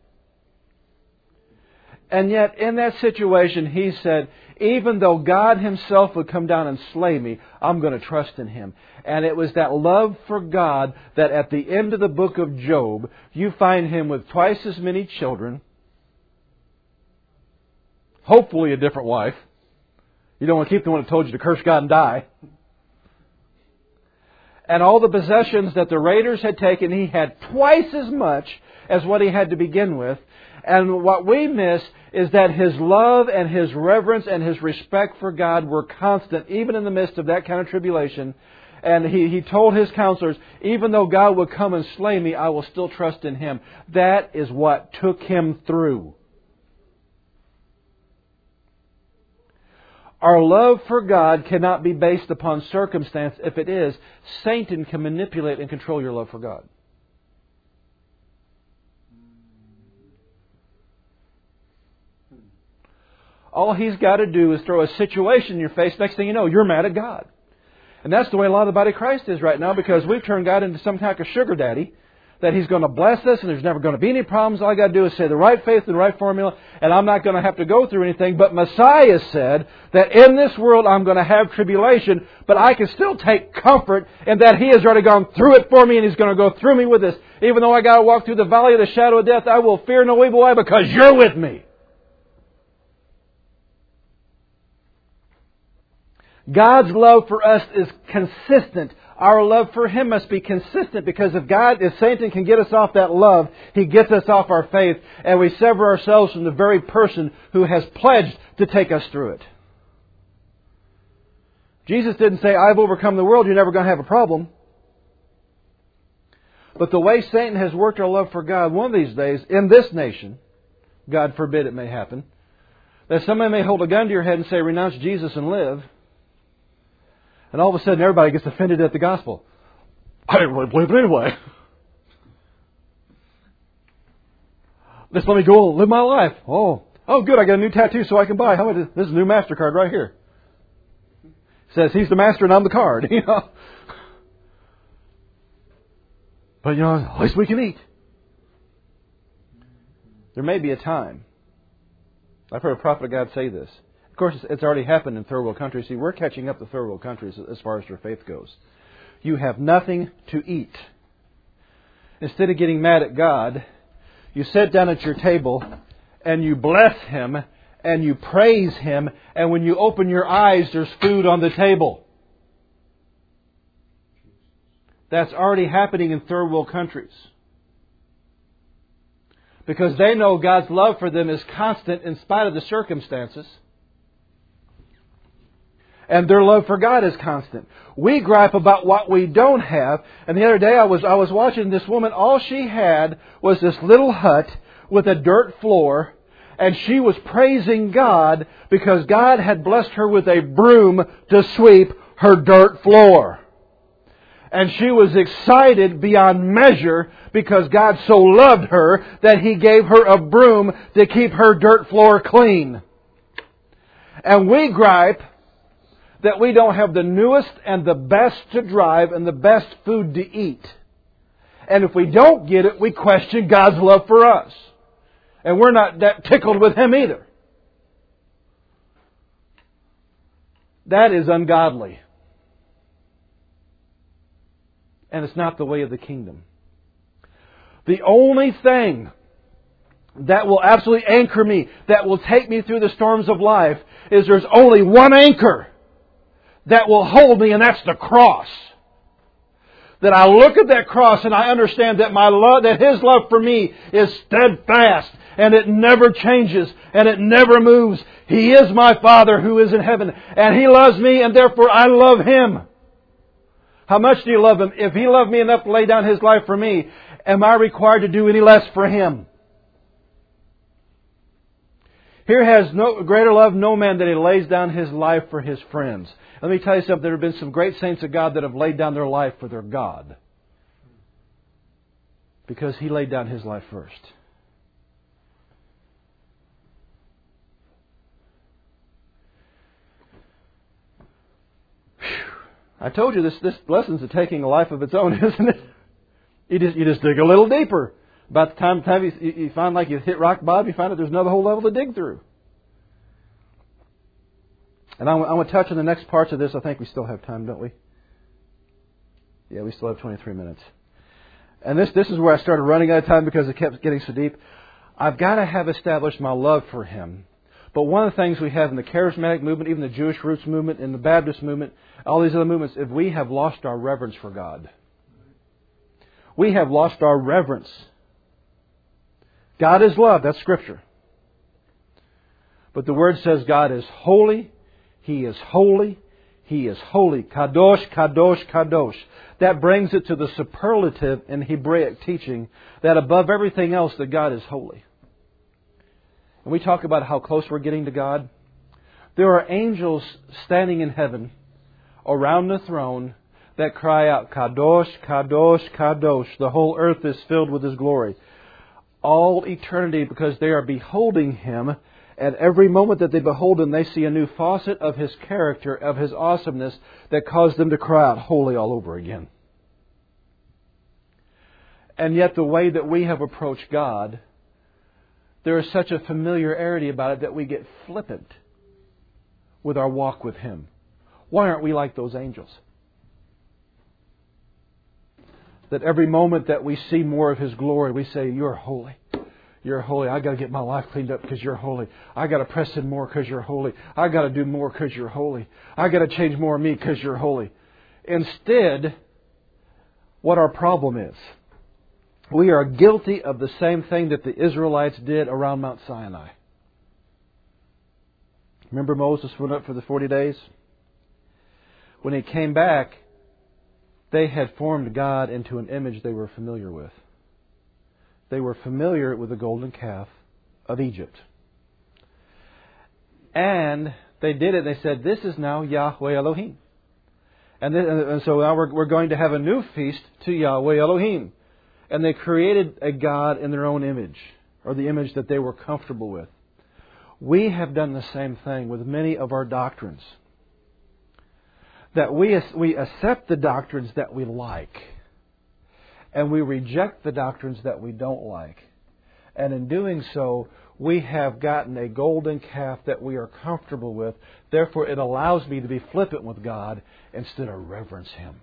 A: And yet, in that situation, he said, even though God Himself would come down and slay me, I'm going to trust in Him. And it was that love for God that at the end of the book of Job, you find him with twice as many children, hopefully a different wife. You don't want to keep the one that told you to curse God and die. And all the possessions that the raiders had taken, he had twice as much as what he had to begin with. And what we miss is that his love and his reverence and his respect for God were constant, even in the midst of that kind of tribulation. And he, he told his counselors, even though God would come and slay me, I will still trust in Him. That is what took him through. Our love for God cannot be based upon circumstance. If it is, Satan can manipulate and control your love for God. All he's got to do is throw a situation in your face. Next thing you know, you're mad at God. And that's the way a lot of the body of Christ is right now, because we've turned God into some kind of sugar daddy, that He's going to bless us and there's never going to be any problems. All I got to do is say the right faith and the right formula, and I'm not going to have to go through anything. But Messiah said that in this world I'm going to have tribulation, but I can still take comfort in that He has already gone through it for me, and He's going to go through me with this. Even though I got to walk through the valley of the shadow of death, I will fear no evil. Why? Because you're with me. God's love for us is consistent. Our love for Him must be consistent, because if God, if Satan can get us off that love, he gets us off our faith, and we sever ourselves from the very person who has pledged to take us through it. Jesus didn't say, I've overcome the world, you're never going to have a problem. But the way Satan has worked our love for God, one of these days, in this nation, God forbid it may happen, that somebody may hold a gun to your head and say, renounce Jesus and live. And all of a sudden everybody gets offended at the gospel. I didn't really believe it anyway. Just let me go and live my life. Oh, oh, good, I got a new tattoo so I can buy. How about this? This is a new MasterCard right here. It says He's the master and I'm the card. You know. But you know, at least we can eat. There may be a time. I've heard a prophet of God say this. Of course, it's already happened in third world countries. See, we're catching up to third world countries as far as their faith goes. You have nothing to eat. Instead of getting mad at God, you sit down at your table and you bless Him and you praise Him. And when you open your eyes, there's food on the table. That's already happening in third world countries. Because they know God's love for them is constant in spite of the circumstances. And their love for God is constant. We gripe about what we don't have. And the other day I was I was watching this woman. All she had was this little hut with a dirt floor. And she was praising God because God had blessed her with a broom to sweep her dirt floor. And she was excited beyond measure because God so loved her that He gave her a broom to keep her dirt floor clean. And we gripe that we don't have the newest and the best to drive and the best food to eat. And if we don't get it, we question God's love for us. And we're not that tickled with Him either. That is ungodly. And it's not the way of the kingdom. The only thing that will absolutely anchor me, that will take me through the storms of life, is there's only one anchor that will hold me, and that's the cross. That I look at that cross and I understand that my love, that His love for me is steadfast and it never changes and it never moves. He is my Father who is in heaven, and He loves me, and therefore I love Him. How much do you love Him? If He loved me enough to lay down His life for me, am I required to do any less for Him? Here has no greater love no man that he lays down his life for his friends. Let me tell you something. There have been some great saints of God that have laid down their life for their God. Because He laid down His life first. Whew. I told you this, this lesson's taking a life of its own, isn't it? You just, you just dig a little deeper. About the time, time you, you find like you hit rock bottom, you find that there's another whole level to dig through. And I'm, I'm going to touch on the next parts of this. I think we still have time, don't we? Yeah, we still have twenty-three minutes. And this, this is where I started running out of time because it kept getting so deep. I've got to have established my love for Him. But one of the things we have in the charismatic movement, even the Jewish roots movement, in the Baptist movement, all these other movements, if we have lost our reverence for God. We have lost our reverence. God is love. That's Scripture. But the Word says God is holy. He is holy. He is holy. Kadosh, Kadosh, Kadosh. That brings it to the superlative in Hebraic teaching that above everything else that God is holy. And we talk about how close we're getting to God. There are angels standing in heaven around the throne that cry out, Kadosh, Kadosh, Kadosh. The whole earth is filled with His glory. All eternity, because they are beholding Him. At every moment that they behold Him, they see a new facet of His character, of His awesomeness, that caused them to cry out, holy, all over again. And yet the way that we have approached God, there is such a familiarity about it that we get flippant with our walk with Him. Why aren't we like those angels? That every moment that we see more of His glory, we say, You're holy. You're holy. I got to get my life cleaned up because You're holy. I got to press in more because You're holy. I got to do more because You're holy. I got to change more of me because You're holy. Instead, what our problem is, we are guilty of the same thing that the Israelites did around Mount Sinai. Remember Moses went up for the forty days? When he came back, they had formed God into an image they were familiar with. They were familiar with the golden calf of Egypt. And they did it. They said, this is now Yahweh Elohim. And, this, and so now we're, we're going to have a new feast to Yahweh Elohim. And they created a God in their own image, or the image that they were comfortable with. We have done the same thing with many of our doctrines. That we, we accept the doctrines that we like. And we reject the doctrines that we don't like. And in doing so, we have gotten a golden calf that we are comfortable with. Therefore, it allows me to be flippant with God instead of reverence Him.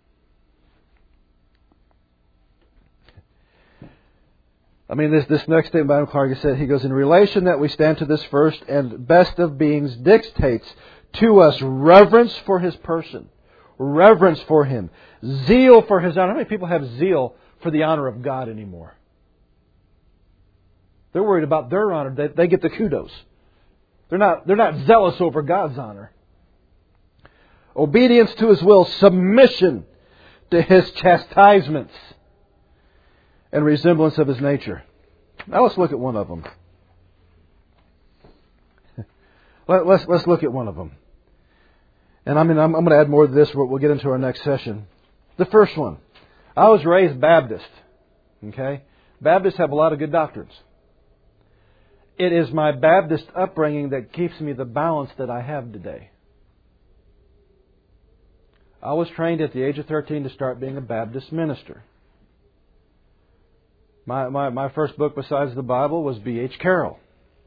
A: I mean, this, this next thing Byron Clark said, he goes, in relation that we stand to this first and best of beings dictates to us reverence for His person, reverence for Him, zeal for His honor. How many people have zeal for the honor of God anymore? They're worried about their honor. They, they get the kudos. They're not, they're not zealous over God's honor. Obedience to His will, submission to His chastisements, and resemblance of His nature. Now let's look at one of them. Let, let's, let's look at one of them. And I mean, I'm, I'm going to add more to this. We'll, we'll get into our next session. The first one. I was raised Baptist. Okay? Baptists have a lot of good doctrines. It is my Baptist upbringing that keeps me the balance that I have today. I was trained at the age of thirteen to start being a Baptist minister. My, my, my first book besides the Bible was B H Carroll.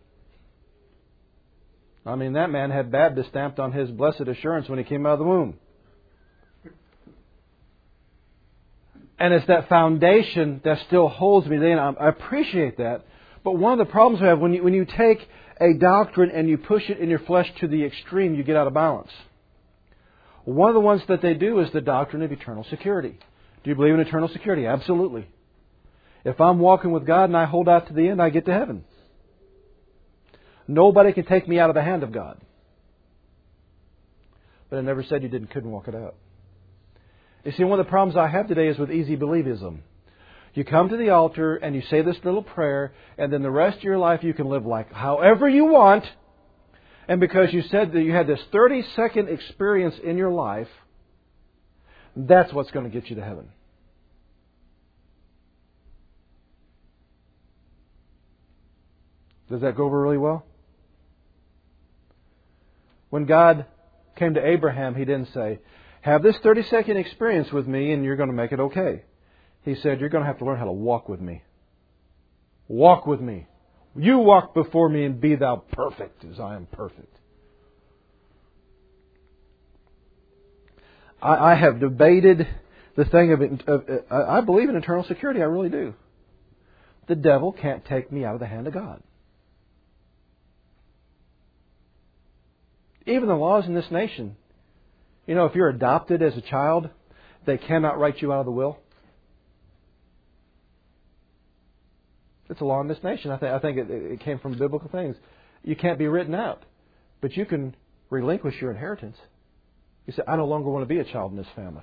A: I mean, that man had Baptist stamped on his blessed assurance when he came out of the womb. And it's that foundation that still holds me. Then I appreciate that. But one of the problems we have, when you, when you take a doctrine and you push it in your flesh to the extreme, you get out of balance. One of the ones that they do is the doctrine of eternal security. Do you believe in eternal security? Absolutely. If I'm walking with God and I hold out to the end, I get to heaven. Nobody can take me out of the hand of God. But I never said you didn't couldn't walk it out. You see, one of the problems I have today is with easy believism. You come to the altar and you say this little prayer, and then the rest of your life you can live like however you want. And because you said that you had this thirty-second experience in your life, that's what's going to get you to heaven. Does that go over really well? When God came to Abraham, He didn't say, have this thirty-second experience with me and you're going to make it okay. He said, you're going to have to learn how to walk with me. Walk with me. You walk before me and be thou perfect as I am perfect. I, I have debated the thing of, it, of uh, I believe in eternal security. I really do. The devil can't take me out of the hand of God. Even the laws in this nation. You know, if you're adopted as a child, they cannot write you out of the will. It's a law in this nation. I, th- I think it, it came from biblical things. You can't be written out. But you can relinquish your inheritance. You say, I no longer want to be a child in this family.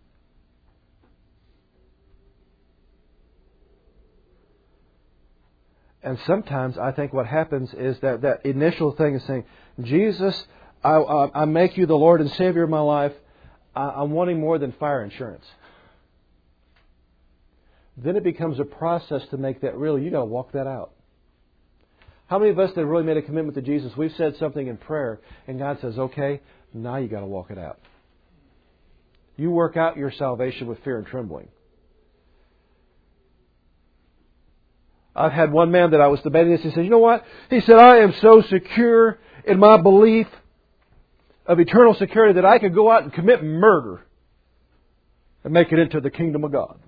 A: And sometimes I think what happens is that that initial thing is saying, Jesus, I, I, I make you the Lord and Savior of my life. I, I'm wanting more than fire insurance. Then it becomes a process to make that real. You've got to walk that out. How many of us that have really made a commitment to Jesus, we've said something in prayer, and God says, okay, now you've got to walk it out. You work out your salvation with fear and trembling. I've had one man that I was debating this. He said, you know what? He said, I am so secure in my belief of eternal security that I could go out and commit murder and make it into the kingdom of God.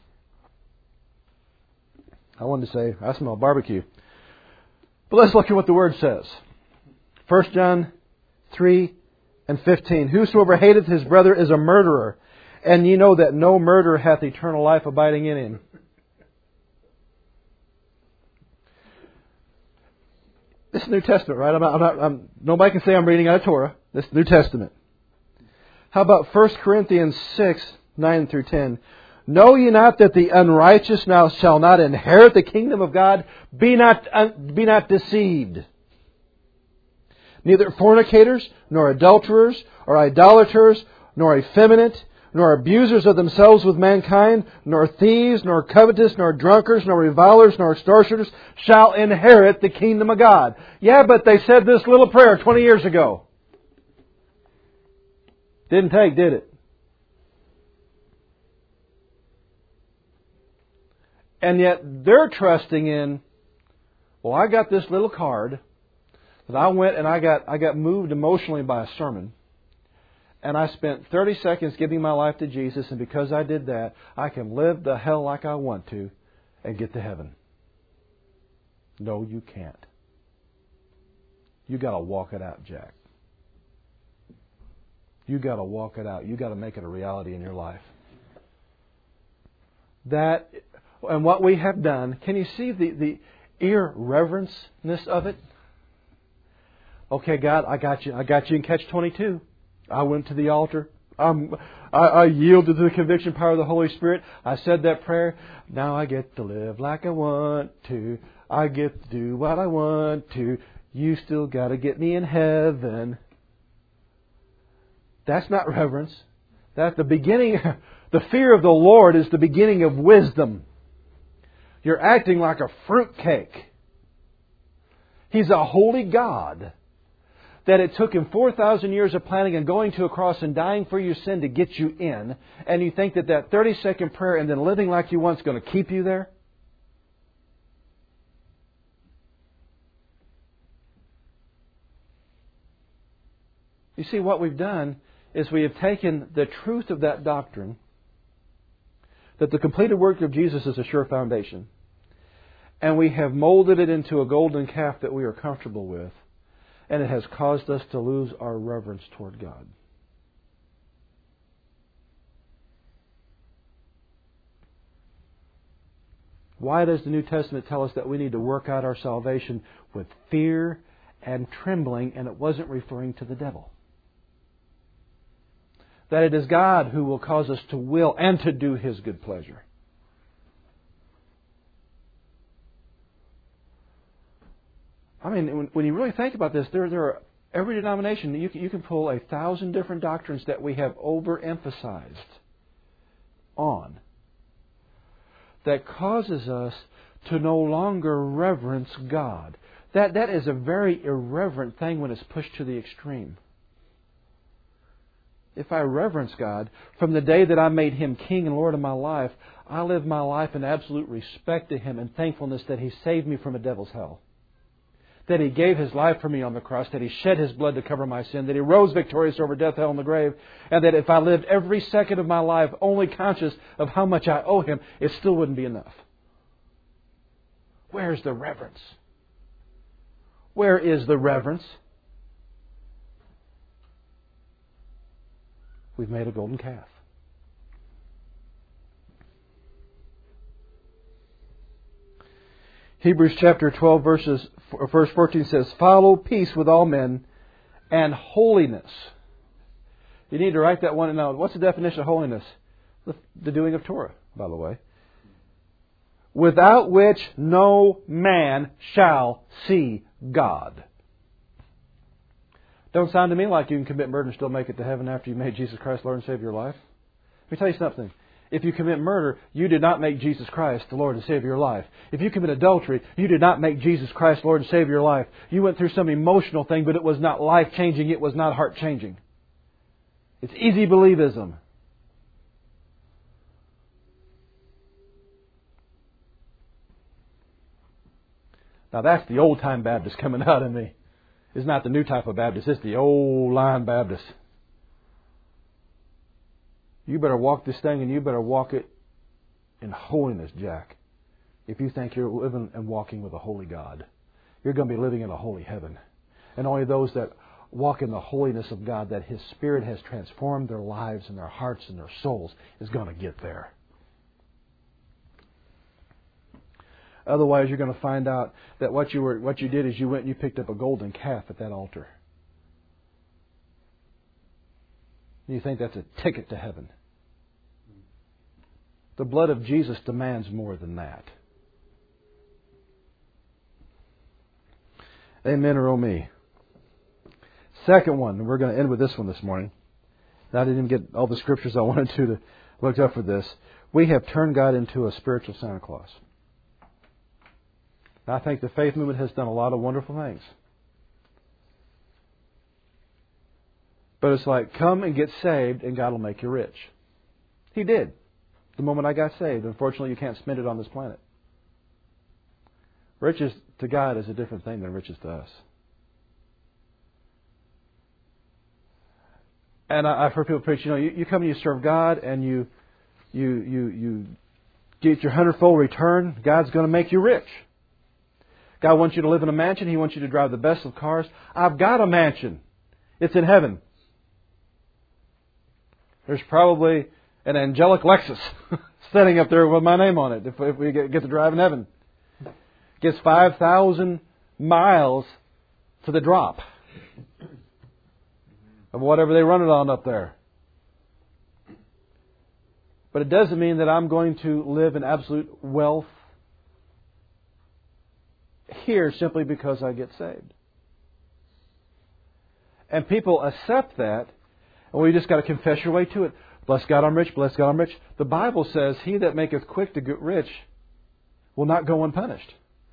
A: I wanted to say, I smell barbecue. But let's look at what the Word says. First John three and fifteen. Whosoever hateth his brother is a murderer, and ye know that no murderer hath eternal life abiding in him. This is New Testament, right? I'm not, I'm not, I'm, nobody can say I'm reading out of Torah. This is New Testament. How about First Corinthians six, nine through ten? Know ye not that the unrighteous now shall not inherit the kingdom of God? Be not, uh, be not deceived. Neither fornicators, nor adulterers, or idolaters, nor effeminate, nor abusers of themselves with mankind, nor thieves, nor covetous, nor drunkards, nor revilers, nor extortioners shall inherit the kingdom of God. Yeah, but they said this little prayer twenty years ago. Didn't take, did it? And yet they're trusting in, well, I got this little card that I went and I got I got moved emotionally by a sermon. And I spent thirty seconds giving my life to Jesus, and because I did that, I can live the hell like I want to and get to heaven. No, you can't. You got to walk it out, Jack. You got to walk it out. You got to make it a reality in your life. That, and what we have done, can you see the, the irreverenceness of it? Okay, God, I got you. I got you in catch twenty-two. I went to the altar. Um, I, I yielded to the conviction power of the Holy Spirit. I said that prayer. Now I get to live like I want to. I get to do what I want to. You still got to get me in heaven. That's not reverence. That's the beginning. The fear of the Lord is the beginning of wisdom. You're acting like a fruitcake. He's a holy God. That it took Him four thousand years of planning and going to a cross and dying for your sin to get you in. And you think that that thirty-second prayer and then living like you want is going to keep you there? You see, what we've done is we have taken the truth of that doctrine, that the completed work of Jesus is a sure foundation, and we have molded it into a golden calf that we are comfortable with. And it has caused us to lose our reverence toward God. Why does the New Testament tell us that we need to work out our salvation with fear and trembling, and it wasn't referring to the devil? That it is God who will cause us to will and to do His good pleasure. I mean, when, when you really think about this, there, there are every denomination, you can, you can pull a thousand different doctrines that we have overemphasized on that causes us to no longer reverence God. That, that is a very irreverent thing when it's pushed to the extreme. If I reverence God, from the day that I made Him King and Lord of my life, I live my life in absolute respect to Him and thankfulness that He saved me from a devil's hell. That He gave His life for me on the cross, that He shed His blood to cover my sin, that He rose victorious over death, hell, and the grave, and that if I lived every second of my life only conscious of how much I owe Him, it still wouldn't be enough. Where's the reverence? Where is the reverence? We've made a golden calf. Hebrews chapter twelve, verses, verse fourteen says, "Follow peace with all men and holiness." You need to write that one down. What's the definition of holiness? The, the doing of Torah, by the way. "Without which no man shall see God." Don't sound to me like you can commit murder and still make it to heaven after you made Jesus Christ Lord and Savior of your life. Let me tell you something. If you commit murder, you did not make Jesus Christ the Lord and Savior of your life. If you commit adultery, you did not make Jesus Christ Lord and Savior of your life. You went through some emotional thing, but it was not life-changing. It was not heart-changing. It's easy believism. Now that's the old-time Baptist coming out in me. It's not the new type of Baptist. It's the old-line Baptist. You better walk this thing and you better walk it in holiness, Jack. If you think you're living and walking with a holy God, you're going to be living in a holy heaven. And only those that walk in the holiness of God, that His Spirit has transformed their lives and their hearts and their souls, is going to get there. Otherwise, you're going to find out that what you were, what you did is you went and you picked up a golden calf at that altar. And you think that's a ticket to heaven. The blood of Jesus demands more than that. Amen or oh me. Second one, and we're going to end with this one this morning. I didn't even get all the scriptures I wanted to to look up for this. We have turned God into a spiritual Santa Claus. I think the faith movement has done a lot of wonderful things. But it's like, come and get saved and God will make you rich. He did. The moment I got saved. Unfortunately, you can't spend it on this planet. Riches to God is a different thing than riches to us. And I've heard people preach, you know, you, you come and you serve God and you, you, you, you get your hundredfold return. God's going to make you rich. God wants you to live in a mansion. He wants you to drive the best of cars. I've got a mansion. It's in heaven. There's probably an angelic Lexus sitting up there with my name on it if, if we get, get to drive in heaven. Gets five thousand miles to the drop of whatever they run it on up there. But it doesn't mean that I'm going to live in absolute wealth here simply because I get saved. And people accept that, and we just got to confess your way to it. Bless God, I'm rich. Bless God, I'm rich. The Bible says, "He that maketh quick to get rich will not go unpunished."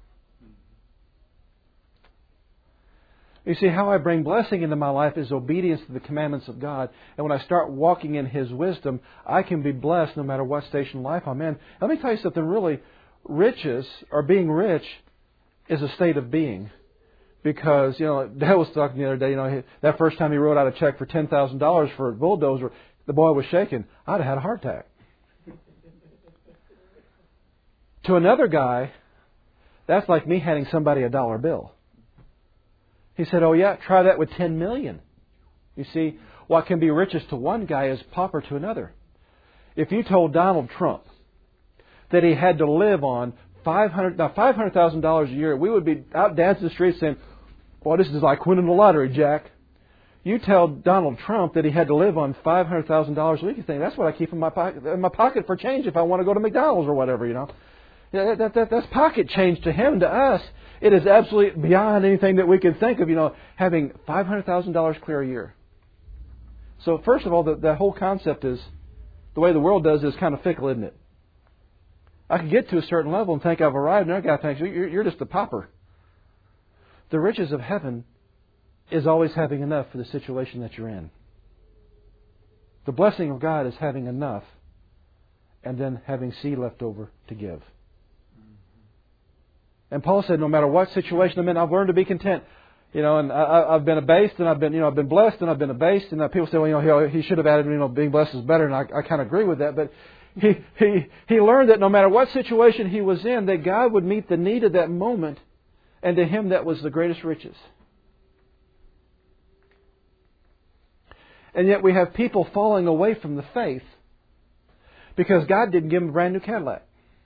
A: You see, how I bring blessing into my life is obedience to the commandments of God. And when I start walking in His wisdom, I can be blessed no matter what station of life I'm in. Let me tell you something really. Riches, or being rich, is a state of being. Because, you know, Dad was talking the other day, you know, that first time he wrote out a check for ten thousand dollars for a bulldozer, the boy was shaking. I'd have had a heart attack. To another guy, that's like me handing somebody a dollar bill. He said, "Oh yeah, try that with ten million. You see, what can be riches to one guy is pauper to another. If you told Donald Trump that he had to live on five hundred now five hundred thousand dollars a year, we would be out dancing the streets saying, "Boy, this is like winning the lottery, Jack. You tell Donald Trump that he had to live on five hundred thousand dollars a week. You think, that's what I keep in my pocket, in my pocket for change if I want to go to McDonald's or whatever, you know. Yeah, that, that, that, that's pocket change to him. To us, it is absolutely beyond anything that we can think of, you know, having five hundred thousand dollars clear a year. So first of all, the, the whole concept is, the way the world does is kind of fickle, isn't it? I can get to a certain level and think I've arrived, and another guy thinks, you're, you're just a pauper. The riches of heaven is always having enough for the situation that you're in. The blessing of God is having enough and then having seed left over to give. And Paul said, no matter what situation I'm in, I've learned to be content. You know, and I, I've been abased, and I've been, you know, I've been blessed, and I've been abased. And people say, well, you know, he, he should have added, you know, being blessed is better, and I, I kind of agree with that. But he, he, he learned that no matter what situation he was in, that God would meet the need of that moment, and to him that was the greatest riches. And yet we have people falling away from the faith because God didn't give them a brand new Cadillac.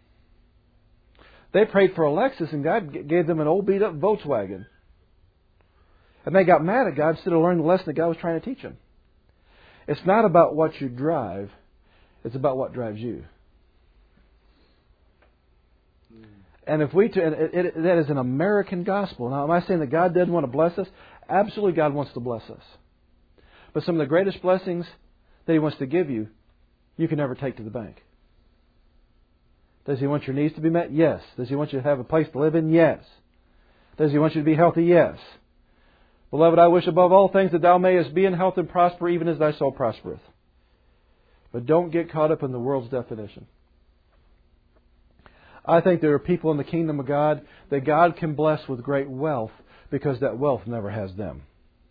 A: They prayed for a Lexus and God gave them an old beat up Volkswagen. And they got mad at God instead of learning the lesson that God was trying to teach them. It's not about what you drive. It's about what drives you. And if we, t- and it, it, that is an American gospel. Now, am I saying that God doesn't want to bless us? Absolutely, God wants to bless us. But some of the greatest blessings that He wants to give you, you can never take to the bank. Does He want your needs to be met? Yes. Does He want you to have a place to live in? Yes. Does He want you to be healthy? Yes. Beloved, I wish above all things that thou mayest be in health and prosper, even as thy soul prospereth. But don't get caught up in the world's definition. I think there are people in the kingdom of God that God can bless with great wealth because that wealth never has them.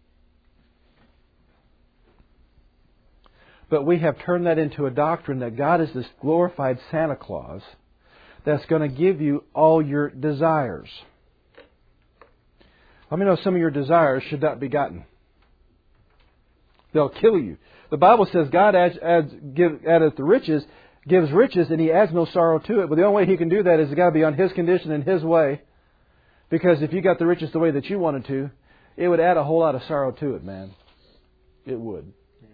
A: But we have turned that into a doctrine that God is this glorified Santa Claus that's going to give you all your desires. Let me know some of your desires should not be gotten. They'll kill you. The Bible says God adds, adds give, addeth the riches, gives riches, and He adds no sorrow to it. But the only way He can do that is it's got to be on His condition and His way. Because if you got the riches the way that you wanted to, it would add a whole lot of sorrow to it, man. It would.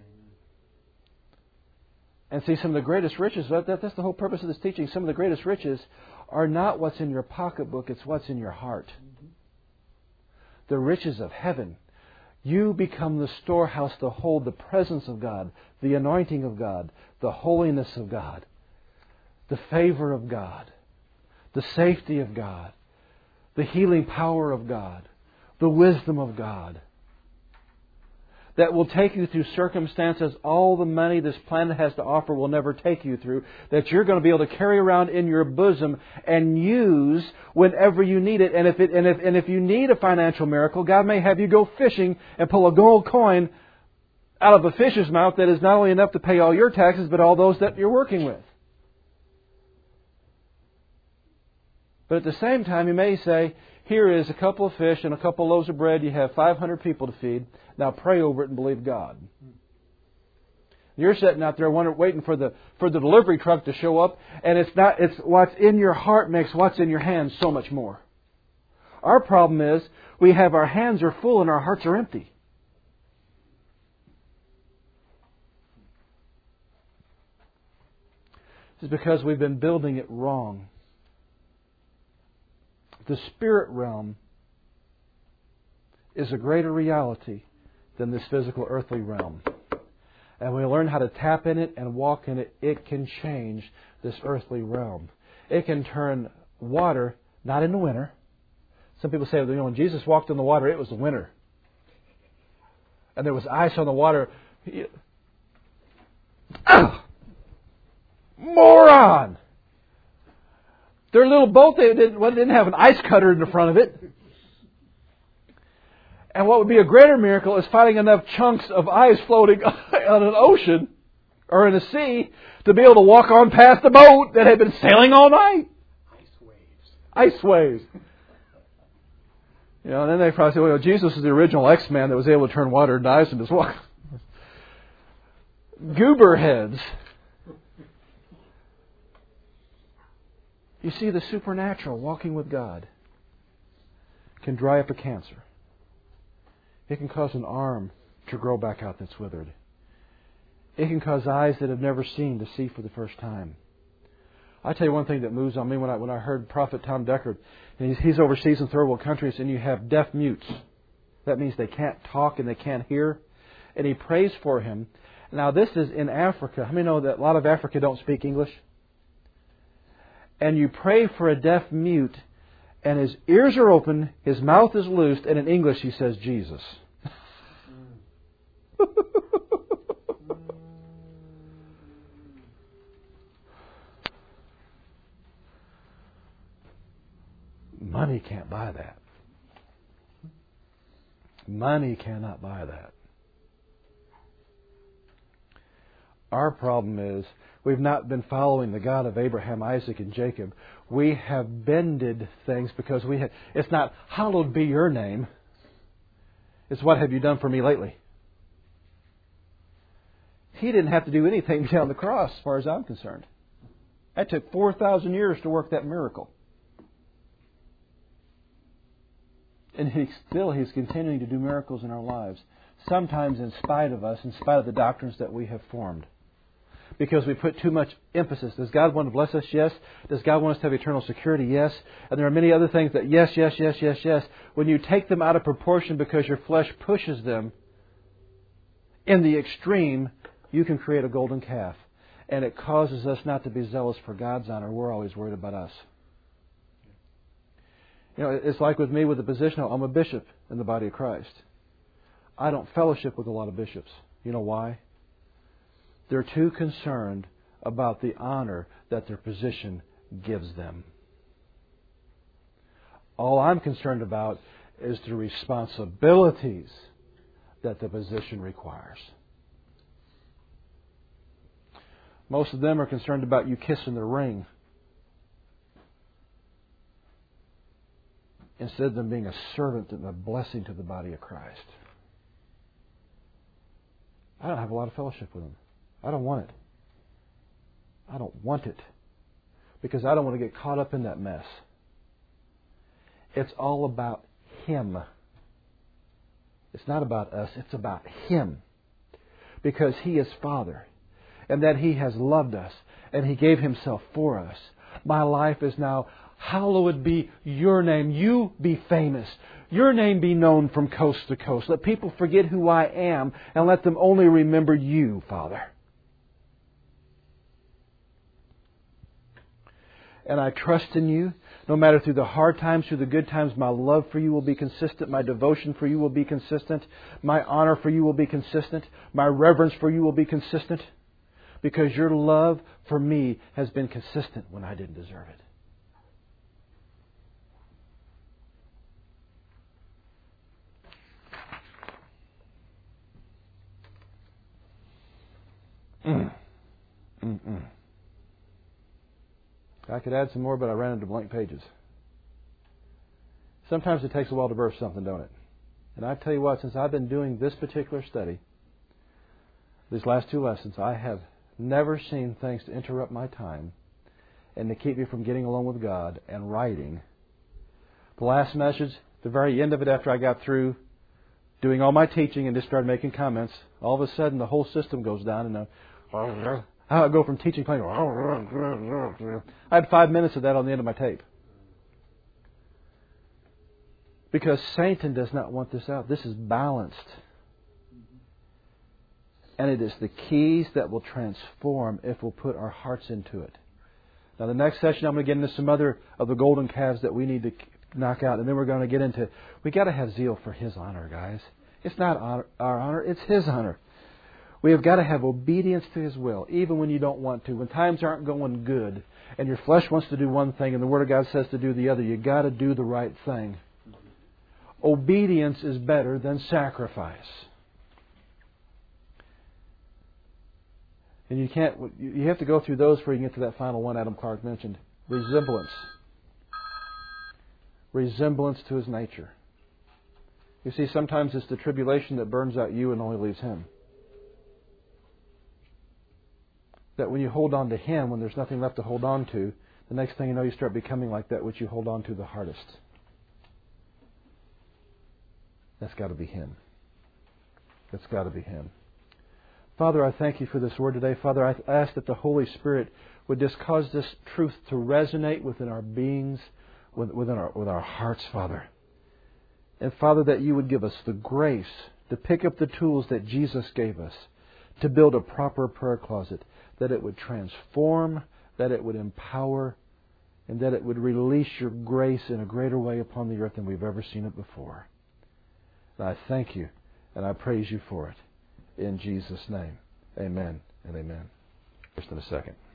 A: And see, some of the greatest riches, that, that, that's the whole purpose of this teaching, some of the greatest riches are not what's in your pocketbook, it's what's in your heart. Mm-hmm. The riches of heaven. You become the storehouse to hold the presence of God, the anointing of God, the holiness of God, the favor of God, the safety of God, the healing power of God, the wisdom of God. That will take you through circumstances all the money this planet has to offer will never take you through. That you're going to be able to carry around in your bosom and use whenever you need it. And if it, and if and if you need a financial miracle, God may have you go fishing and pull a gold coin out of a fish's mouth that is not only enough to pay all your taxes, but all those that you're working with. But at the same time, He may say, here is a couple of fish and a couple of loaves of bread. You have five hundred people to feed. Now pray over it and believe God. You're sitting out there wondering, waiting for the for the delivery truck to show up, and it's not. It's what's in your heart makes what's in your hands so much more. Our problem is we have our hands are full and our hearts are empty. This is because we've been building it wrong. The spirit realm is a greater reality than this physical earthly realm. And when we learn how to tap in it and walk in it, it can change this earthly realm. It can turn water, not in the winter. Some people say, you know, when Jesus walked on the water, it was the winter. And there was ice on the water. Ah! Moron! Their little boat, they didn't, well, didn't have an ice cutter in the front of it. And what would be a greater miracle is finding enough chunks of ice floating on an ocean or in a sea to be able to walk on past the boat that had been sailing all night.
B: Ice waves.
A: Ice waves. You know, and then they probably say, well, Jesus is the original X-Man that was able to turn water into ice and just walk. Goober heads. You see, the supernatural, walking with God, can dry up a cancer. It can cause an arm to grow back out that's withered. It can cause eyes that have never seen to see for the first time. I tell you one thing that moves on me when I when I heard Prophet Tom Deckard, and he's, he's overseas in third world countries, and you have deaf mutes. That means they can't talk and they can't hear. And he prays for him. Now this is in Africa. How many know that a lot of Africa don't speak English? And you pray for a deaf mute, and his ears are open, his mouth is loosed, and in English he says Jesus. Money can't buy that. Money cannot buy that. Our problem is we've not been following the God of Abraham, Isaac, and Jacob. We have bended things because we have, it's not hallowed be your name. It's what have you done for me lately? He didn't have to do anything beyond the cross as far as I'm concerned. That took four thousand years to work that miracle. And he still, He's continuing to do miracles in our lives. Sometimes in spite of us, in spite of the doctrines that we have formed. Because we put too much emphasis. Does God want to bless us? Yes. Does God want us to have eternal security? Yes. And there are many other things that yes, yes, yes, yes, yes. When you take them out of proportion because your flesh pushes them in the extreme, you can create a golden calf. And it causes us not to be zealous for God's honor. We're always worried about us. You know, it's like with me with the position. I'm a bishop in the body of Christ. I don't fellowship with a lot of bishops. You know why? They're too concerned about the honor that their position gives them. All I'm concerned about is the responsibilities that the position requires. Most of them are concerned about you kissing the ring instead of them being a servant and a blessing to the body of Christ. I don't have a lot of fellowship with them. I don't want it. I don't want it. Because I don't want to get caught up in that mess. It's all about Him. It's not about us. It's about Him. Because He is Father. And that He has loved us. And He gave Himself for us. My life is now, hallowed be Your name. You be famous. Your name be known from coast to coast. Let people forget who I am and let them only remember You, Father. And I trust in You. No matter through the hard times, through the good times, my love for You will be consistent. My devotion for You will be consistent. My honor for You will be consistent. My reverence for You will be consistent. Because Your love for me has been consistent when I didn't deserve it. Mm. Mm-mm. I could add some more, but I ran into blank pages. Sometimes it takes a while to birth something, don't it? And I tell you what, since I've been doing this particular study, these last two lessons, I have never seen things to interrupt my time and to keep me from getting alone with God and writing. The last message, the very end of it, after I got through doing all my teaching and just started making comments, all of a sudden the whole system goes down and uh, I go from teaching playing. I had five minutes of that on the end of my tape. Because Satan does not want this out. This is balanced. And it is the keys that will transform if we'll put our hearts into it. Now the next session I'm going to get into some other of the golden calves that we need to knock out. And then we're going to get into, we got to have zeal for His honor, guys. It's not our honor, it's His honor. We have got to have obedience to His will, even when you don't want to. When times aren't going good and your flesh wants to do one thing and the Word of God says to do the other, you've got to do the right thing. Obedience is better than sacrifice. And you can't, you have to go through those before you can get to that final one Adam Clark mentioned. Resemblance. Resemblance to His nature. You see, sometimes it's the tribulation that burns out you and only leaves Him. That when you hold on to Him, when there's nothing left to hold on to, the next thing you know, you start becoming like that which you hold on to the hardest. That's got to be Him. It's got to be Him. Father, I thank You for this word today. Father, I ask that the Holy Spirit would just cause this truth to resonate within our beings, within our, with our hearts, Father. And Father, that You would give us the grace to pick up the tools that Jesus gave us to build a proper prayer closet, that it would transform, that it would empower, and that it would release Your grace in a greater way upon the earth than we've ever seen it before. And I thank You, and I praise You for it. In Jesus' name, amen and amen. Just in a second.